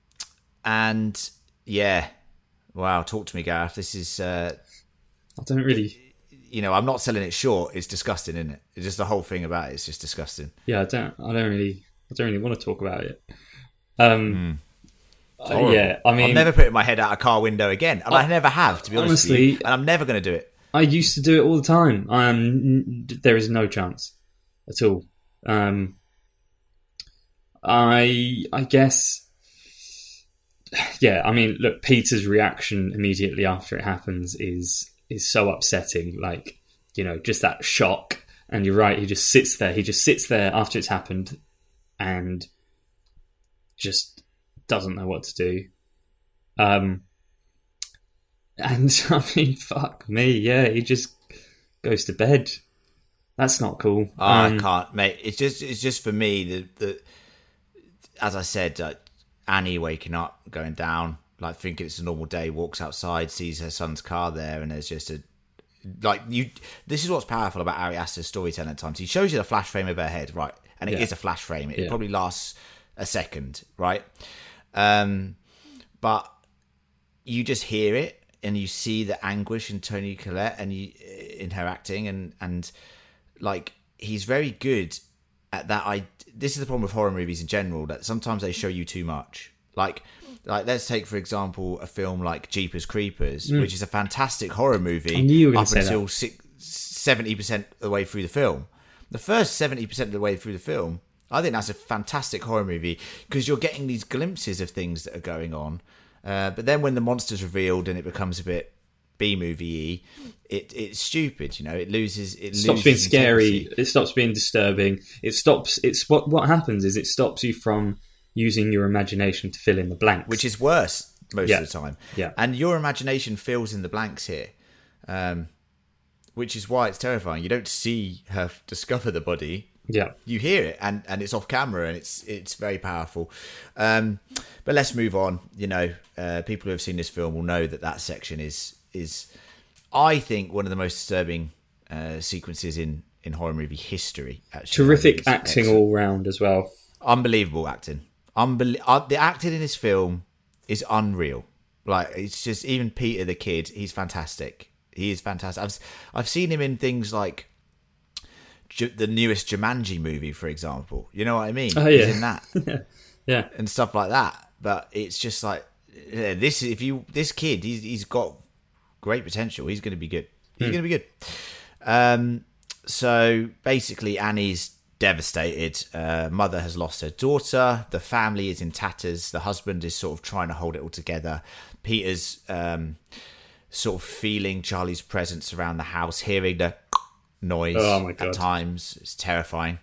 and yeah, wow, talk to me, Gareth. This is... Uh, I don't really... You know, I'm not selling it short. It's disgusting, isn't it? It's just the whole thing about it. It's just disgusting. Yeah, I don't. I don't really. I don't really want to talk about it. Um, mm. uh, yeah, I mean, I'm never putting my head out a car window again, and I, I never have, to be honest honestly, with you. And I'm never going to do it. I used to do it all the time. Um, there is no chance at all. Um, I I guess. Yeah, I mean, look, Peter's reaction immediately after it happens is. is so upsetting, like, you know, just that shock. And you're right, he just sits there. He just sits there after it's happened and just doesn't know what to do. Um, and I mean, fuck me, yeah, he just goes to bed. That's not cool. Oh, um, I can't, mate. It's just, it's just for me, the, the as I said, uh, Annie waking up, going down, like thinking it's a normal day, walks outside, sees her son's car there, and there's just a like you. This is what's powerful about Ari Aster's storytelling at times. He shows you the flash frame of her head, right, and it yeah. is a flash frame. It yeah. probably lasts a second, right, um, but you just hear it and you see the anguish in Toni Collette and you in her acting, and and like he's very good at that. I this is the problem with horror movies in general, that sometimes they show you too much, like. Like, let's take, for example, a film like Jeepers Creepers, mm. which is a fantastic horror movie I knew you were gonna up say until that. six, seventy percent of the way through the film. The first seventy percent of the way through the film, I think that's a fantastic horror movie because you're getting these glimpses of things that are going on. Uh, but then when the monster's revealed and it becomes a bit B-movie-y, it, it's stupid, you know, it loses... It, it stops loses being scary, integrity. it stops being disturbing, it stops... It's what, what happens is it stops you from... using your imagination to fill in the blanks, which is worse most yeah. of the time. Yeah, and your imagination fills in the blanks here, um, which is why it's terrifying. You don't see her discover the body. Yeah, you hear it, and, and it's off camera, and it's it's very powerful. Um, but let's move on. You know, uh, people who have seen this film will know that that section is is, I think, one of the most disturbing uh, sequences in, in horror movie history. Actually, terrific acting excellent. all round as well. Unbelievable acting. Unbel- uh, the acting in this film is unreal. Like, it's just, even Peter the kid, he's fantastic. He is fantastic. I've I've seen him in things like J- the newest Jumanji movie, for example. You know what I mean? Oh, yeah. He's in that. Yeah, and stuff like that. But it's just like, yeah, this. If you this kid, he's he's got great potential. He's going to be good. He's Hmm. going to be good. Um. So basically, Annie's devastated. Uh, mother has lost her daughter. The family is in tatters. The husband is sort of trying to hold it all together. Peter's um, sort of feeling Charlie's presence around the house, hearing the noise Oh my God. at times. It's terrifying.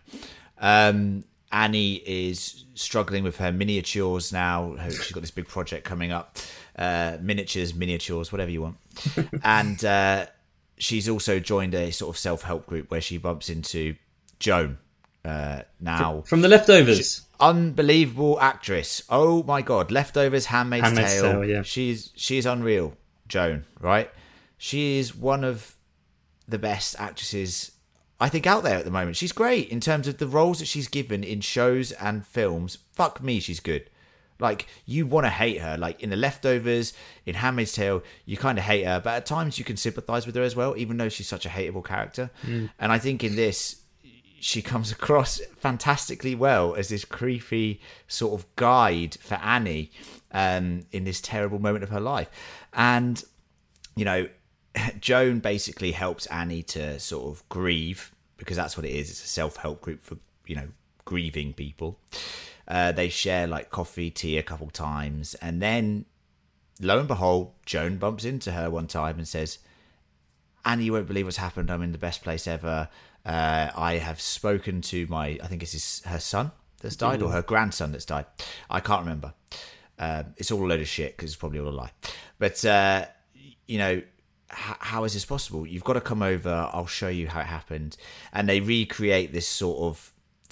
Um, Annie is struggling with her miniatures now. Her- She's got this big project coming up. Uh, miniatures, miniatures, whatever you want. and uh, she's also joined a sort of self-help group where she bumps into Joan. Uh, now From, from The Leftovers. she- unbelievable actress. Oh my God. Leftovers, Handmaid's, Handmaid's Tale. Tale, yeah. She's she's unreal, Joan, right? She is one of the best actresses I think out there at the moment. She's great in terms of the roles that she's given in shows and films. Fuck me, she's good. Like, you want to hate her. Like, in The Leftovers, in Handmaid's Tale, you kind of hate her, but at times you can sympathise with her as well, even though she's such a hateable character. Mm. And I think in this, she comes across fantastically well as this creepy sort of guide for Annie um, in this terrible moment of her life. And, you know, Joan basically helps Annie to sort of grieve, because that's what it is. It's a self-help group for, you know, grieving people. Uh, they share like coffee, tea a couple times. And then, lo and behold, Joan bumps into her one time and says, Annie, you won't believe what's happened. I'm in the best place ever. Uh, I have spoken to my, I think it's his, her son that's died, or her grandson that's died. I can't remember. Um, it's all a load of shit, because it's probably all a lie. But, uh, you know, h- how is this possible? You've got to come over. I'll show you how it happened. And they recreate this sort of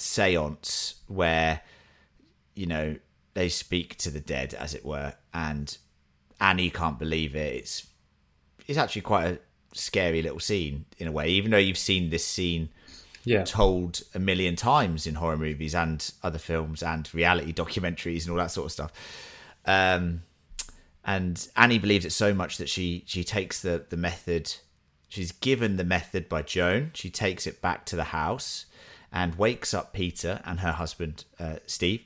seance where, you know, they speak to the dead, as it were. And Annie can't believe it. It's, it's actually quite a scary little scene in a way, even though you've seen this scene Yeah. told a million times in horror movies and other films and reality documentaries and all that sort of stuff. Um, and Annie believes it so much that she she takes the the method. She's given the method by Joan. She takes it back to the house and wakes up Peter and her husband uh, Steve,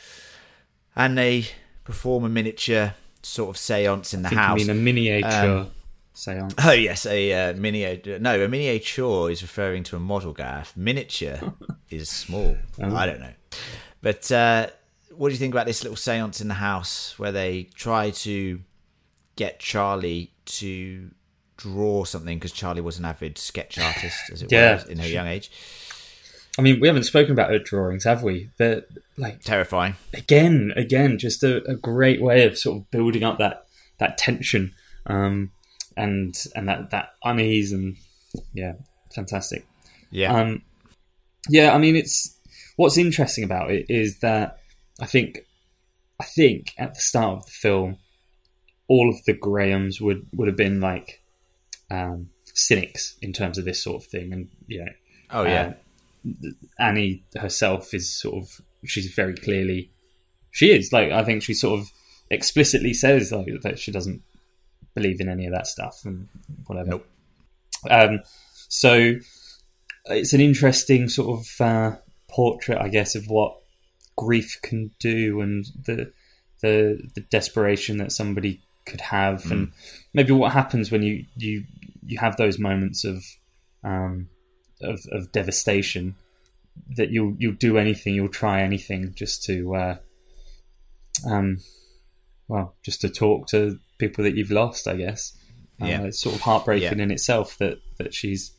and they perform a miniature sort of seance in the I think house. You mean a miniature Um, seance? Oh yes, a uh, miniature. No, a miniature is referring to a model, Gaff. Miniature is small. Oh. I don't know. But uh, what do you think about this little seance in the house where they try to get Charlie to draw something, because Charlie was an avid sketch artist, as it Yeah. was, in her young age? I mean, we haven't spoken about her drawings, have we? They're like terrifying. Again, again, just a, a great way of sort of building up that that tension. Um, and and that, that unease, and yeah, fantastic. Yeah. Um, yeah, I mean, it's what's interesting about it is that I think I think at the start of the film, all of the Grahams would, would have been like um, cynics in terms of this sort of thing, and you know, Oh, yeah. uh, Annie herself is sort of she's very clearly she is like I think she sort of explicitly says like that she doesn't believe in any of that stuff and whatever. Nope. Um, so it's an interesting sort of uh, portrait, I guess, of what grief can do and the the the desperation that somebody could have, mm. and maybe what happens when you you you have those moments of um of, of devastation, that you'll you'll do anything, you'll try anything just to uh, um well just to talk to people that you've lost, I guess. Yeah. Uh, it's sort of heartbreaking Yeah. in itself that, that she's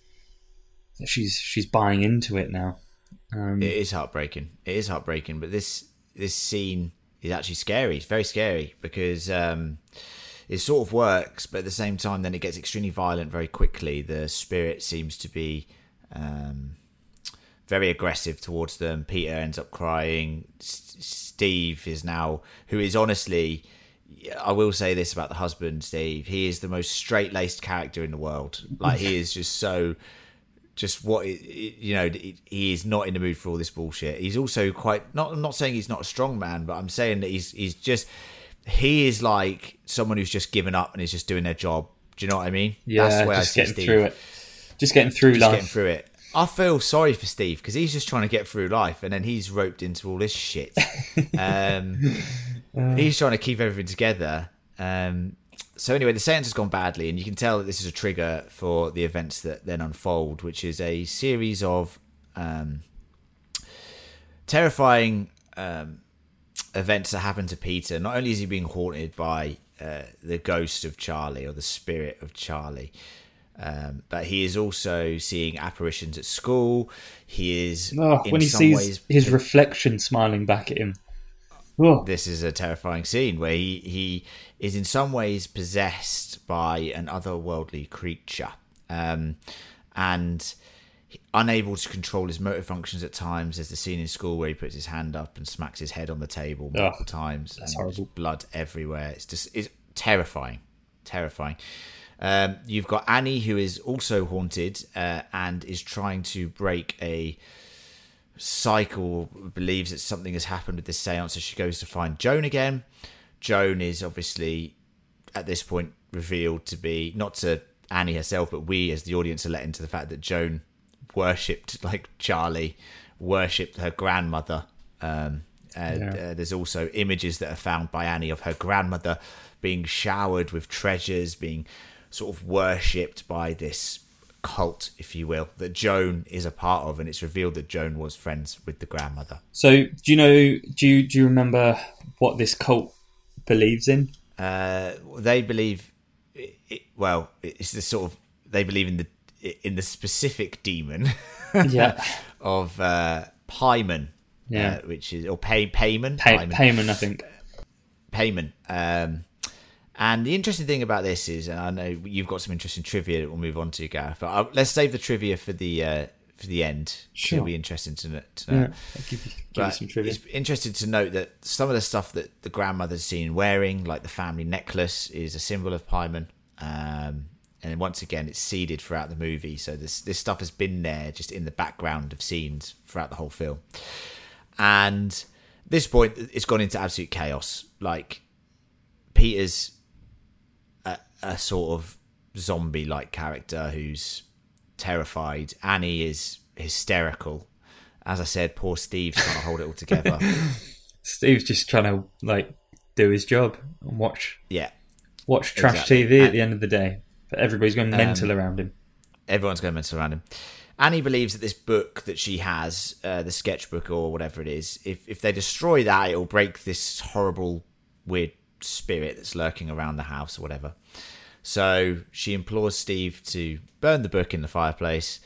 that she's she's buying into it now. Um, It is heartbreaking. It is heartbreaking, but this this scene is actually scary. It's very scary because um, it sort of works, but at the same time, then it gets extremely violent very quickly. The spirit seems to be um, very aggressive towards them. Peter ends up crying. S- Steve is now, who is honestly, I will say this about the husband, Steve, he is the most straight-laced character in the world. Like, he is just so, just what, you know, he is not in the mood for all this bullshit. He's also quite, not, I'm not saying he's not a strong man, but I'm saying that he's he's just, he is like someone who's just given up and is just doing their job. Do you know what I mean? Yeah, That's where just I see getting Steve. through it. Just getting through just life. Getting through it. I feel sorry for Steve because he's just trying to get through life, and then he's roped into all this shit. Um, uh, he's trying to keep everything together. Um, so anyway, the seance has gone badly, and you can tell that this is a trigger for the events that then unfold, which is a series of um, terrifying um, events that happen to Peter. Not only is he being haunted by uh, the ghost of Charlie or the spirit of Charlie, Um, but he is also seeing apparitions at school. He is oh, in when he some sees ways, his reflection smiling back at him. Oh. This is a terrifying scene where he, he is in some ways possessed by an otherworldly creature, um, and unable to control his motor functions at times. There's the scene in school where he puts his hand up and smacks his head on the table multiple oh, times. That's and horrible. There's blood everywhere. It's just it's terrifying, terrifying. Um, you've got Annie, who is also haunted uh, and is trying to break a cycle, believes that something has happened with this seance, so she goes to find Joan again. Joan is obviously, at this point, revealed to be, not to Annie herself, but we as the audience are let into the fact that Joan worshipped, like Charlie, worshipped her grandmother. Um, and yeah. uh, there's also images that are found by Annie of her grandmother being showered with treasures, being sort of worshipped by this cult, if you will, that Joan is a part of, and it's revealed that Joan was friends with the grandmother. So, do you know? Do you do you remember what this cult believes in? Uh, they believe, it, well, it's the sort of they believe in the in the specific demon, yeah, of uh, Paimon, yeah, uh, which is or Pay Paimon, Pay, Paimon, I think, Paimon. Um, And the interesting thing about this is, and I know you've got some interesting trivia that we'll move on to, Gareth, but I'll, let's save the trivia for the uh, for the end. Sure. It'll be interesting to, know, to know. Yeah, I'll give you, give you some trivia. It's interesting to note that some of the stuff that the grandmother's seen wearing, like the family necklace, is a symbol of Paimon. Um, and once again, it's seeded throughout the movie. So this this stuff has been there just in the background of scenes throughout the whole film. And at this point, it's gone into absolute chaos. Like, Peter's a, a sort of zombie-like character who's terrified. Annie is hysterical. As I said, poor Steve's trying to hold it all together. Steve's just trying to like do his job and watch yeah watch trash exactly. T V and, at the end of the day. But everybody's going mental um, around him. Everyone's going mental around him. Annie believes that this book that she has, uh, the sketchbook or whatever it is, if if they destroy that, it'll break this horrible, weird spirit that's lurking around the house or whatever. So she implores Steve to burn the book in the fireplace,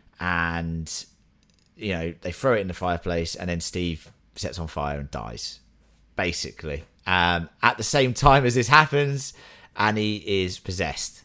and you know they throw it in the fireplace, and then Steve sets on fire and dies, basically. Um, at the same time as this happens, Annie is possessed.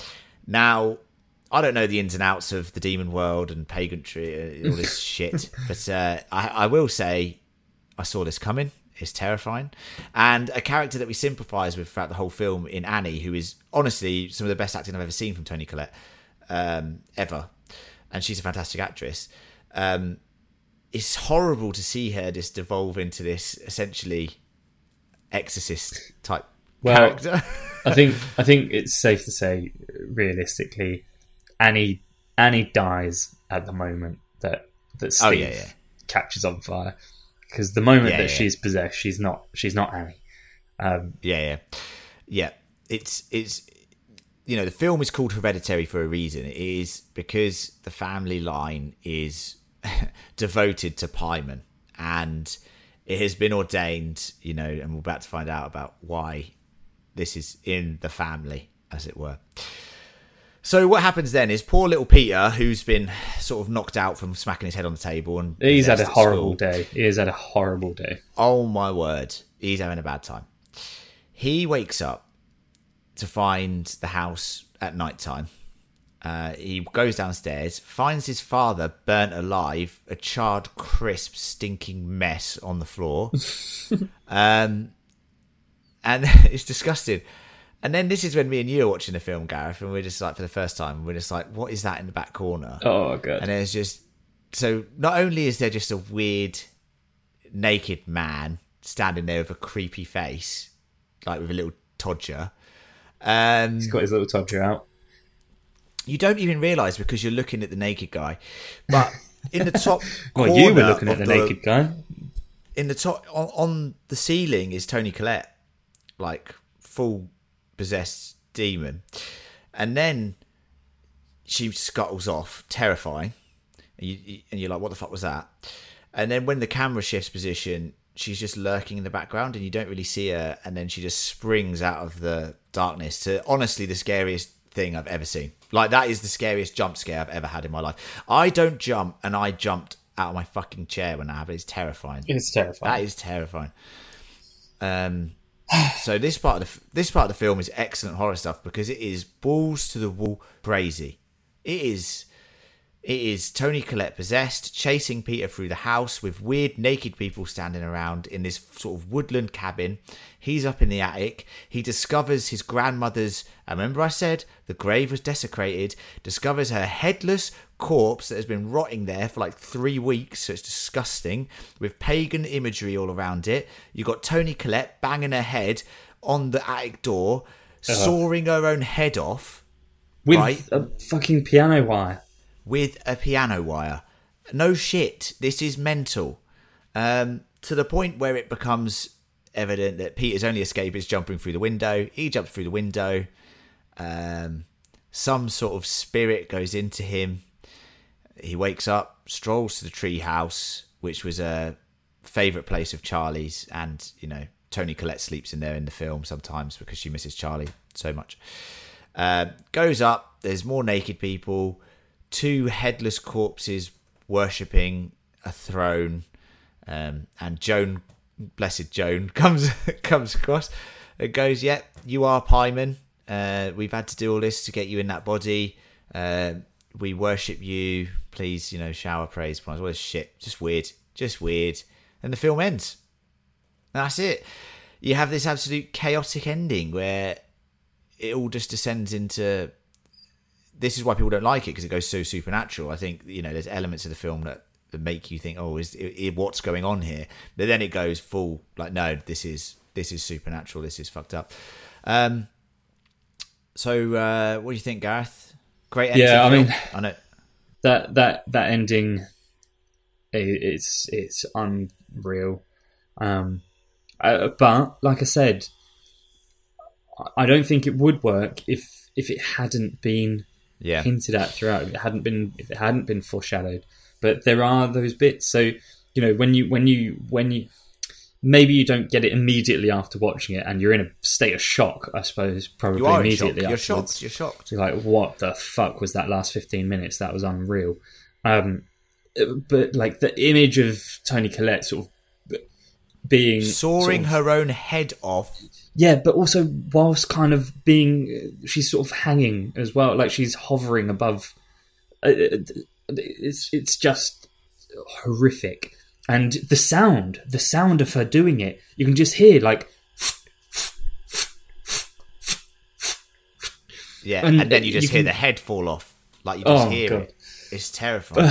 Now, I don't know the ins and outs of the demon world and pagantry, all this shit, but uh, I, I will say I saw this coming. It's terrifying. And a character that we sympathise with throughout the whole film in Annie, who is honestly some of the best acting I've ever seen from Toni Collette, um, ever. And she's a fantastic actress. Um, it's horrible to see her just devolve into this essentially exorcist type well, character. I think I think it's safe to say, realistically, Annie Annie dies at the moment that that Steve oh, yeah, yeah. catches on fire. Because the moment yeah, that yeah. she's possessed, she's not she's not Annie. Um, yeah, yeah, yeah. It's it's you know the film is called Hereditary for a reason. It is because the family line is devoted to Paimon, and it has been ordained. You know, and we're about to find out about why this is in the family, as it were. So what happens then is poor little Peter, who's been sort of knocked out from smacking his head on the table, and he's had a at horrible school. day. He has had a horrible day. Oh my word, he's having a bad time. He wakes up to find the house at night time. Uh, he goes downstairs, finds his father burnt alive, a charred, crisp, stinking mess on the floor. um, and it's disgusting. And then this is when me and you are watching the film, Gareth, and we're just like, for the first time, we're just like, what is that in the back corner? Oh, God. And there's just, so not only is there just a weird naked man standing there with a creepy face, like with a little todger. Um, He's got his little todger out. You don't even realise because you're looking at the naked guy. But in the top well, corner you were looking at the, the naked guy. In the top, on, on the ceiling is Toni Collette, like full possessed demon. And then she scuttles off, terrifying. And, you, and you're like, what the fuck was that? And then when the camera shifts position, she's just lurking in the background and you don't really see her. And then she just springs out of the darkness to honestly the scariest thing I've ever seen. Like, that is the scariest jump scare I've ever had in my life. I don't jump, and I jumped out of my fucking chair when that happened. It's terrifying. It's terrifying. That is terrifying. Um, so this part of the this part of the film is excellent horror stuff because it is balls to the wall crazy. It is. It is Toni Collette possessed, chasing Peter through the house with weird naked people standing around in this sort of woodland cabin. He's up in the attic. He discovers his grandmother's, I remember I said the grave was desecrated, discovers her headless corpse that has been rotting there for like three weeks, so it's disgusting, with pagan imagery all around it. You've got Toni Collette banging her head on the attic door, uh-huh. sawing her own head off. With right? a fucking piano wire. With a piano wire. No shit. This is mental. Um, to the point where it becomes evident that Peter's only escape is jumping through the window. He jumps through the window. Um, some sort of spirit goes into him. He wakes up, strolls to the tree house, which was a favourite place of Charlie's. And, you know, Toni Collette sleeps in there in the film sometimes because she misses Charlie so much. Uh, goes up. There's more naked people. Two headless corpses worshipping a throne, um, and Joan, blessed Joan, comes comes across and goes, "Yep, yeah, you are Pyman. Uh, we've had to do all this to get you in that body. Uh, we worship you. Please, you know, shower praise upon us." Well, shit, just weird, just weird. And the film ends. And that's it. You have this absolute chaotic ending where it all just descends into. This is why people don't like it, because it goes so supernatural. I think, you know, there's elements of the film that, that make you think, oh, is it, what's going on here? But then it goes full, like, no, this is this is supernatural. This is fucked up. Um. So, uh, what do you think, Gareth? Great ending. Yeah, I film. mean, I know that that that ending, it, it's it's unreal. Um, uh, but like I said, I don't think it would work if if it hadn't been. Yeah. hinted at throughout. If it hadn't been, if it hadn't been foreshadowed, but there are those bits. So you know, when you when you when you maybe you don't get it immediately after watching it, and you're in a state of shock. I suppose probably you are immediately. You're afterwards. shocked. You're shocked. You're like, what the fuck was that last fifteen minutes? That was unreal. Um, but like the image of Toni Collette sort of being sawing sort of, her own head off. Yeah, but also whilst kind of being, she's sort of hanging as well, like she's hovering above. It's it's just horrific, and the sound, the sound of her doing it, you can just hear like. Yeah, and, and then you just you hear can... the head fall off, like you just oh, hear God. it. It's terrifying.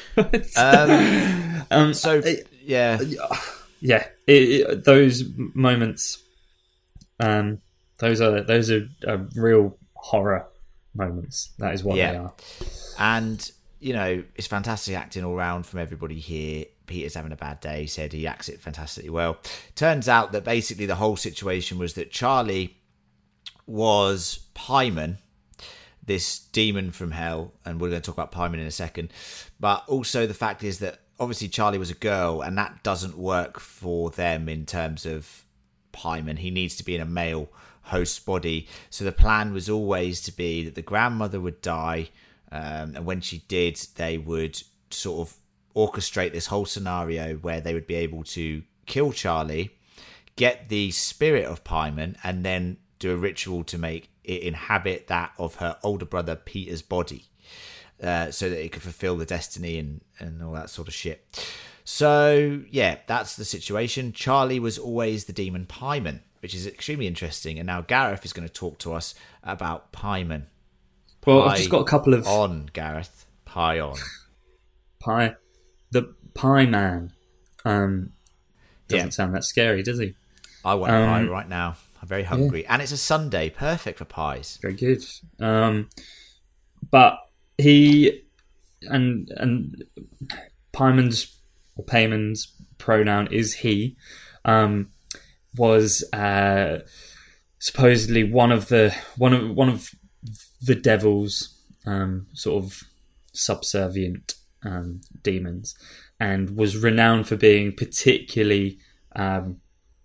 um, um, so yeah, yeah, it, it, those moments. Um, those are those are, are real horror moments. That is what yeah. they are. And you know, it's fantastic acting all round from everybody here. Peter's having a bad day. He said he acts it fantastically well. Turns out that basically the whole situation was that Charlie was Pyman, this demon from hell, and we're going to talk about Pyman in a second. But also the fact is that obviously Charlie was a girl, and that doesn't work for them in terms of Paimon, he needs to be in a male host's body. So the plan was always to be that the grandmother would die, um, and when she did, they would sort of orchestrate this whole scenario where they would be able to kill Charlie, get the spirit of Paimon, and then do a ritual to make it inhabit that of her older brother Peter's body, uh, so that it could fulfill the destiny and, and all that sort of shit. So, yeah, that's the situation. Charlie was always the demon Paimon, which is extremely interesting. And now Gareth is going to talk to us about Paimon. Well, Pie I've just got a couple of... on, Gareth. Pie on. Pie. The Pie Man. Um, doesn't Yeah. sound that scary, does he? I want Um, pie right now. I'm very hungry. And it's a Sunday. Perfect for pies. Very good. Um, but he... And, and Paimon's... or Paimon's pronoun is he, um, was uh, supposedly one of the one of one of the devil's um, sort of subservient um, demons, and was renowned for being particularly um,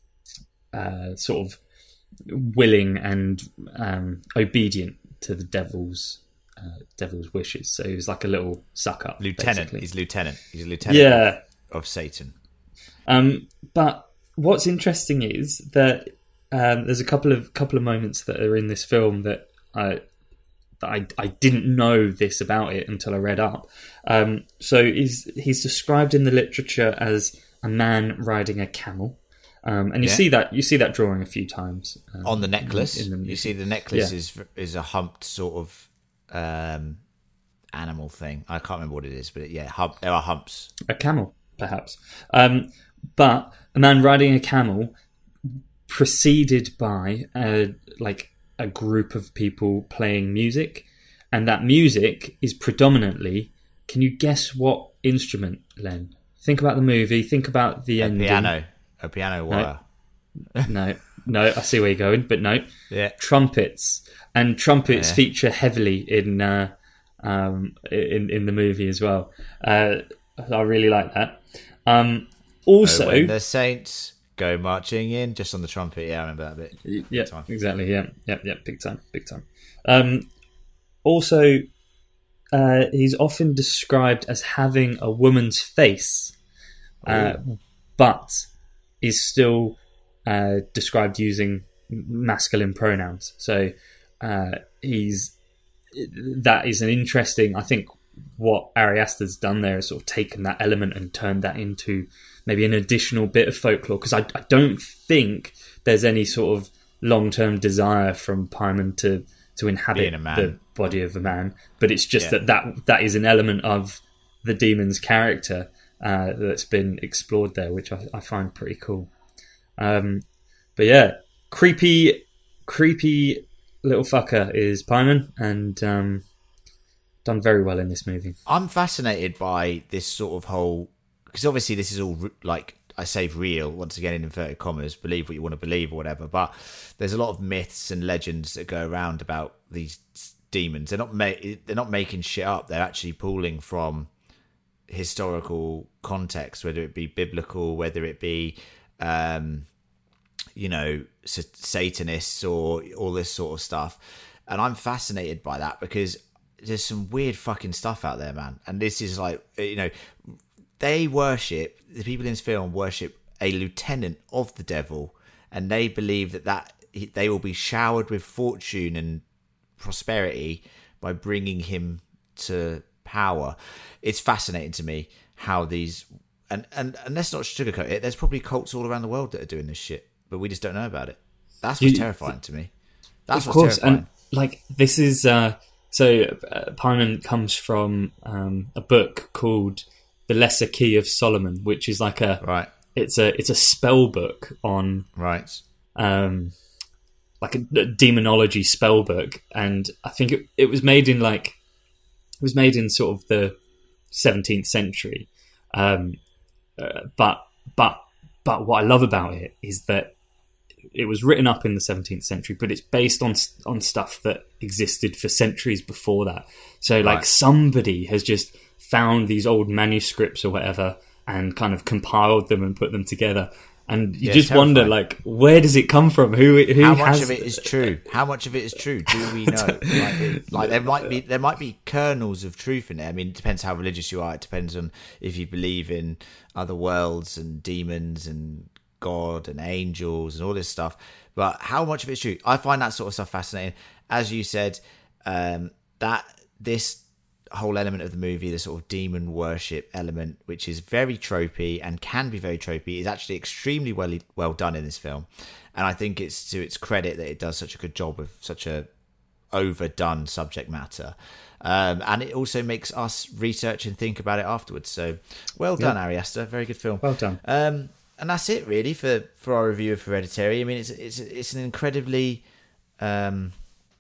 uh, sort of willing and um, obedient to the devil's uh, devil's wishes. So he was like a little suck up, Lieutenant. basically. He's lieutenant. He's a lieutenant. Yeah. Of Satan. Um, but what's interesting is that um, there's a couple of couple of moments that are in this film that I that I, I didn't know this about it until I read up. Um, so he's he's described in the literature as a man riding a camel, um, and you Yeah. see that you see that drawing a few times um, On the necklace. in- in the you see the necklace Yeah. is is a humped sort of um, animal thing. I can't remember what it is, but yeah, hump, there are humps. A camel, perhaps. Um, but a man riding a camel, preceded by a, like a group of people playing music, and that music is predominantly. Can you guess what instrument, Len? Think about the movie. Think about the A ending. piano. A piano wire. No, no, no. I see where you're going, but no. Yeah. Trumpets, and trumpets Yeah. feature heavily in uh, um, in in the movie as well. Uh, I really like that. Um, also, Oh, when the saints go marching in, just on the trumpet. Yeah, I remember that bit. yeah, Time. exactly. Yeah, yeah, yeah. Big time, big time. Um, also, uh, he's often described as having a woman's face, uh, but is still uh, described using masculine pronouns. So uh, he's that is an interesting. I think what Ari Aster's done there is sort of taken that element and turned that into maybe an additional bit of folklore, because I, I don't think there's any sort of long-term desire from Paimon to to inhabit Being a man. the body of a man, but it's just Yeah. that, that that is an element of the demon's character uh, that's been explored there, which I, I find pretty cool. Um, but yeah, creepy, creepy little fucker is Paimon, and um, done very well in this movie. I'm fascinated by this sort of whole, because obviously this is all re- like I say real, once again in inverted commas, believe what you want to believe or whatever, but there's a lot of myths and legends that go around about these demons. They're not ma- they're not making shit up. They're actually pulling from historical context, whether it be biblical, whether it be um, you know, sa- Satanists or all this sort of stuff. And I'm fascinated by that because there's some weird fucking stuff out there, man. And this is like, you know, they worship, the people in this film worship a lieutenant of the devil, and they believe that, that they will be showered with fortune and prosperity by bringing him to power. It's fascinating to me how these, and, and, and let's not sugarcoat it, there's probably cults all around the world that are doing this shit, but we just don't know about it. That's what's You- terrifying to me. That's of what's course, terrifying. and like this is uh, so uh, Paimon comes from um, a book called The Lesser Key of Solomon, which is like a right. It's a it's a spell book on right, um, like a, a demonology spell book, and I think it, it was made in like it was made in sort of the seventeenth century, um, uh, but but but what I love about it is that it was written up in the seventeenth century, but it's based on on stuff that existed for centuries before that. So, like, Right. somebody has just found these old manuscripts or whatever and kind of compiled them and put them together. and you Yeah, just wonder, like, where does it come from? Who? Who? How much has... of it is true? How much of it is true? Do we know? like, it, like there might be there might be kernels of truth in it. I mean, it depends how religious you are. It depends on if you believe in other worlds and demons and God and angels and all this stuff. But how much of it's true? I find that sort of stuff fascinating. As you said, um, that this whole element of the movie, the sort of demon worship element, which is very tropey and can be very tropey, is actually extremely well well done in this film. And I think it's to its credit that it does such a good job with such a overdone subject matter. Um, and it also makes us research and think about it afterwards. So well done, yeah. Ari Aster. Very good film. Well done. Um, and that's it really for, for our review of Hereditary. I mean, it's it's it's an incredibly, um,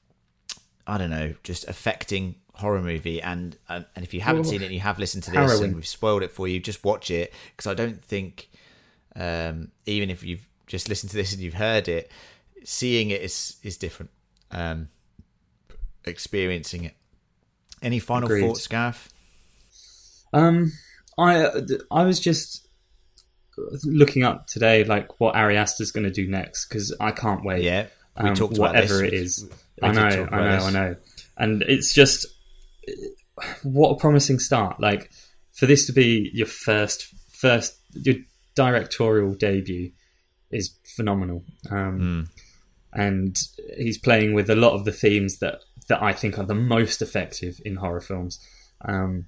I don't know, just affecting horror movie. And and, and if you haven't well, seen it and you have listened to this harrowing. and we've spoiled it for you, just watch it. Because I don't think, um, even if you've just listened to this and you've heard it, seeing it is, is different. Um, experiencing it. Any final Agreed. thoughts, Gareth? Um, I I was just looking up today, like what Ari Aster's going to do next, because I can't wait. Yeah, we um, talked about whatever this. it is. We I know, did talk I about know, this. I know, and it's just what a promising start. Like for this to be your first, first your directorial debut is phenomenal. Um, Mm. And he's playing with a lot of the themes that, that I think are the most effective in horror films. Um,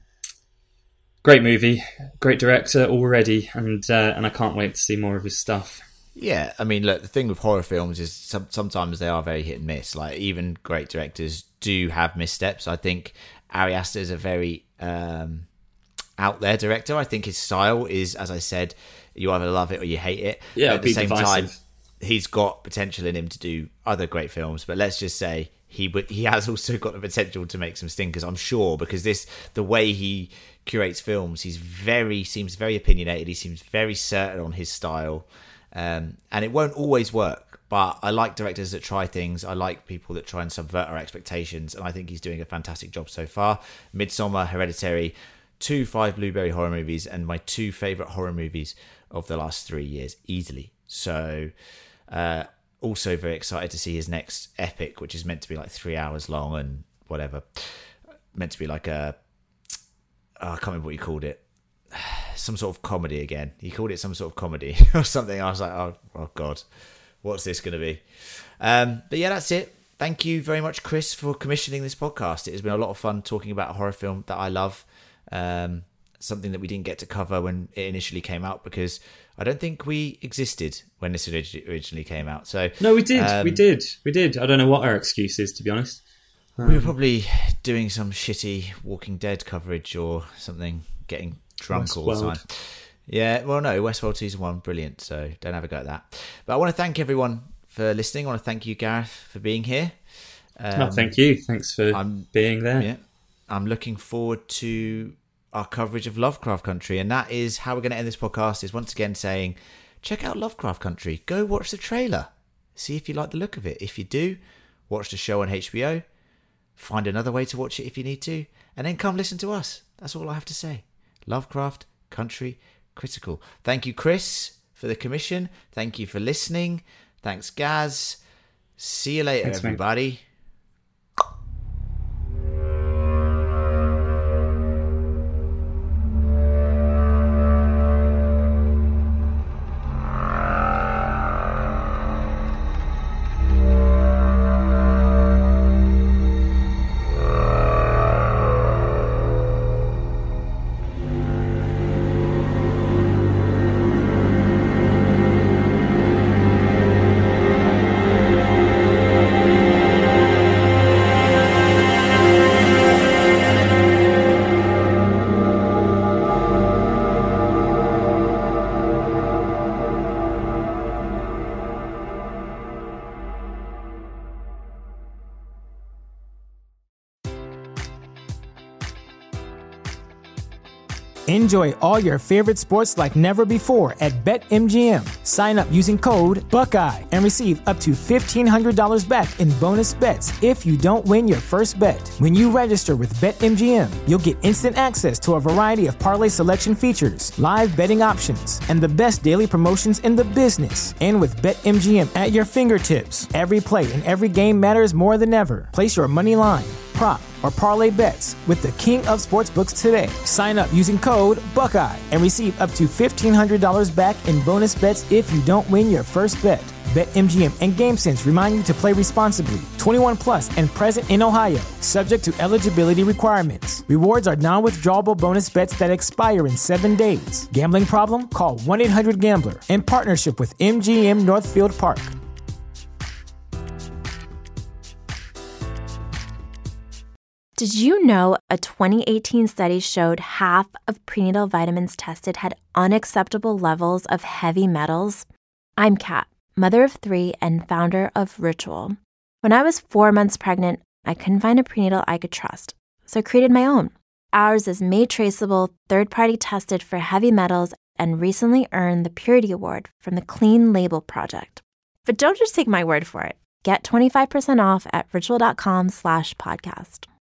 great movie, great director already, and uh, and I can't wait to see more of his stuff. Yeah, I mean, look, the thing with horror films is some, sometimes they are very hit and miss. Like, even great directors do have missteps. I think Ari Aster is a very um, out there director. I think his style is, as I said, you either love it or you hate it. Yeah, but at the be same divisive. time, he's got potential in him to do other great films. But let's just say he would, he has also got the potential to make some stinkers, I'm sure, because this the way he curates films, he's very seems very opinionated. He seems very certain on his style. Um, and it won't always work, but I like directors that try things. I like people that try and subvert our expectations, and I think he's doing a fantastic job so far. Midsommar, Hereditary, two Five Blueberry horror movies, and my two favourite horror movies of the last three years, easily. So, uh, also very excited to see his next epic, which is meant to be like three hours long and whatever. Meant to be like a... Oh, I can't remember what you called it. Some sort of comedy again. He called it some sort of comedy or something. I was like, oh, oh God, what's this going to be? Um, but yeah, that's it. Thank you very much, Chris, for commissioning this podcast. It has been a lot of fun talking about a horror film that I love. Um, something that we didn't get to cover when it initially came out, because I don't think we existed when this orig- originally came out. So No, we did. um, we did. We did. I don't know what our excuse is, to be honest. Um, we were probably doing some shitty Walking Dead coverage or something, getting drunk all the Westworld. time. Yeah, well, no, Westworld season one, brilliant. So don't have a go at that. But I want to thank everyone for listening. I want to thank you, Gareth, for being here. Um, no, thank you. Thanks for I'm, being there. Yeah, I'm looking forward to our coverage of Lovecraft Country, and that is how we're going to end this podcast. Is once again saying, check out Lovecraft Country. Go watch the trailer. See if you like the look of it. If you do, watch the show on H B O. Find another way to watch it if you need to, and then come listen to us. That's all I have to say. Lovecraft Country Critical. Thank you, Chris, for the commission. Thank you for listening. Thanks, Gaz. See you later, Thanks, mate. everybody. Enjoy all your favorite sports like never before at BetMGM. Sign up using code Buckeye and receive up to fifteen hundred dollars back in bonus bets if you don't win your first bet. When you register with BetMGM, you'll get instant access to a variety of parlay selection features, live betting options, and the best daily promotions in the business. And with BetMGM at your fingertips, every play and every game matters more than ever. Place your money line, prop, or parlay bets with the king of sportsbooks today. Sign up using code Buckeye and receive up to fifteen hundred dollars back in bonus bets if you don't win your first bet. BetMGM and GameSense remind you to play responsibly. twenty-one plus and present in Ohio, subject to eligibility requirements. Rewards are non-withdrawable bonus bets that expire in seven days. Gambling problem? Call one eight hundred gambler in partnership with M G M Northfield Park. Did you know a twenty eighteen study showed half of prenatal vitamins tested had unacceptable levels of heavy metals? I'm Kat, mother of three and founder of Ritual. When I was four months pregnant, I couldn't find a prenatal I could trust, so I created my own. Ours is made traceable, third-party tested for heavy metals, and recently earned the Purity Award from the Clean Label Project. But don't just take my word for it. Get twenty-five percent off at ritual.com slash podcast.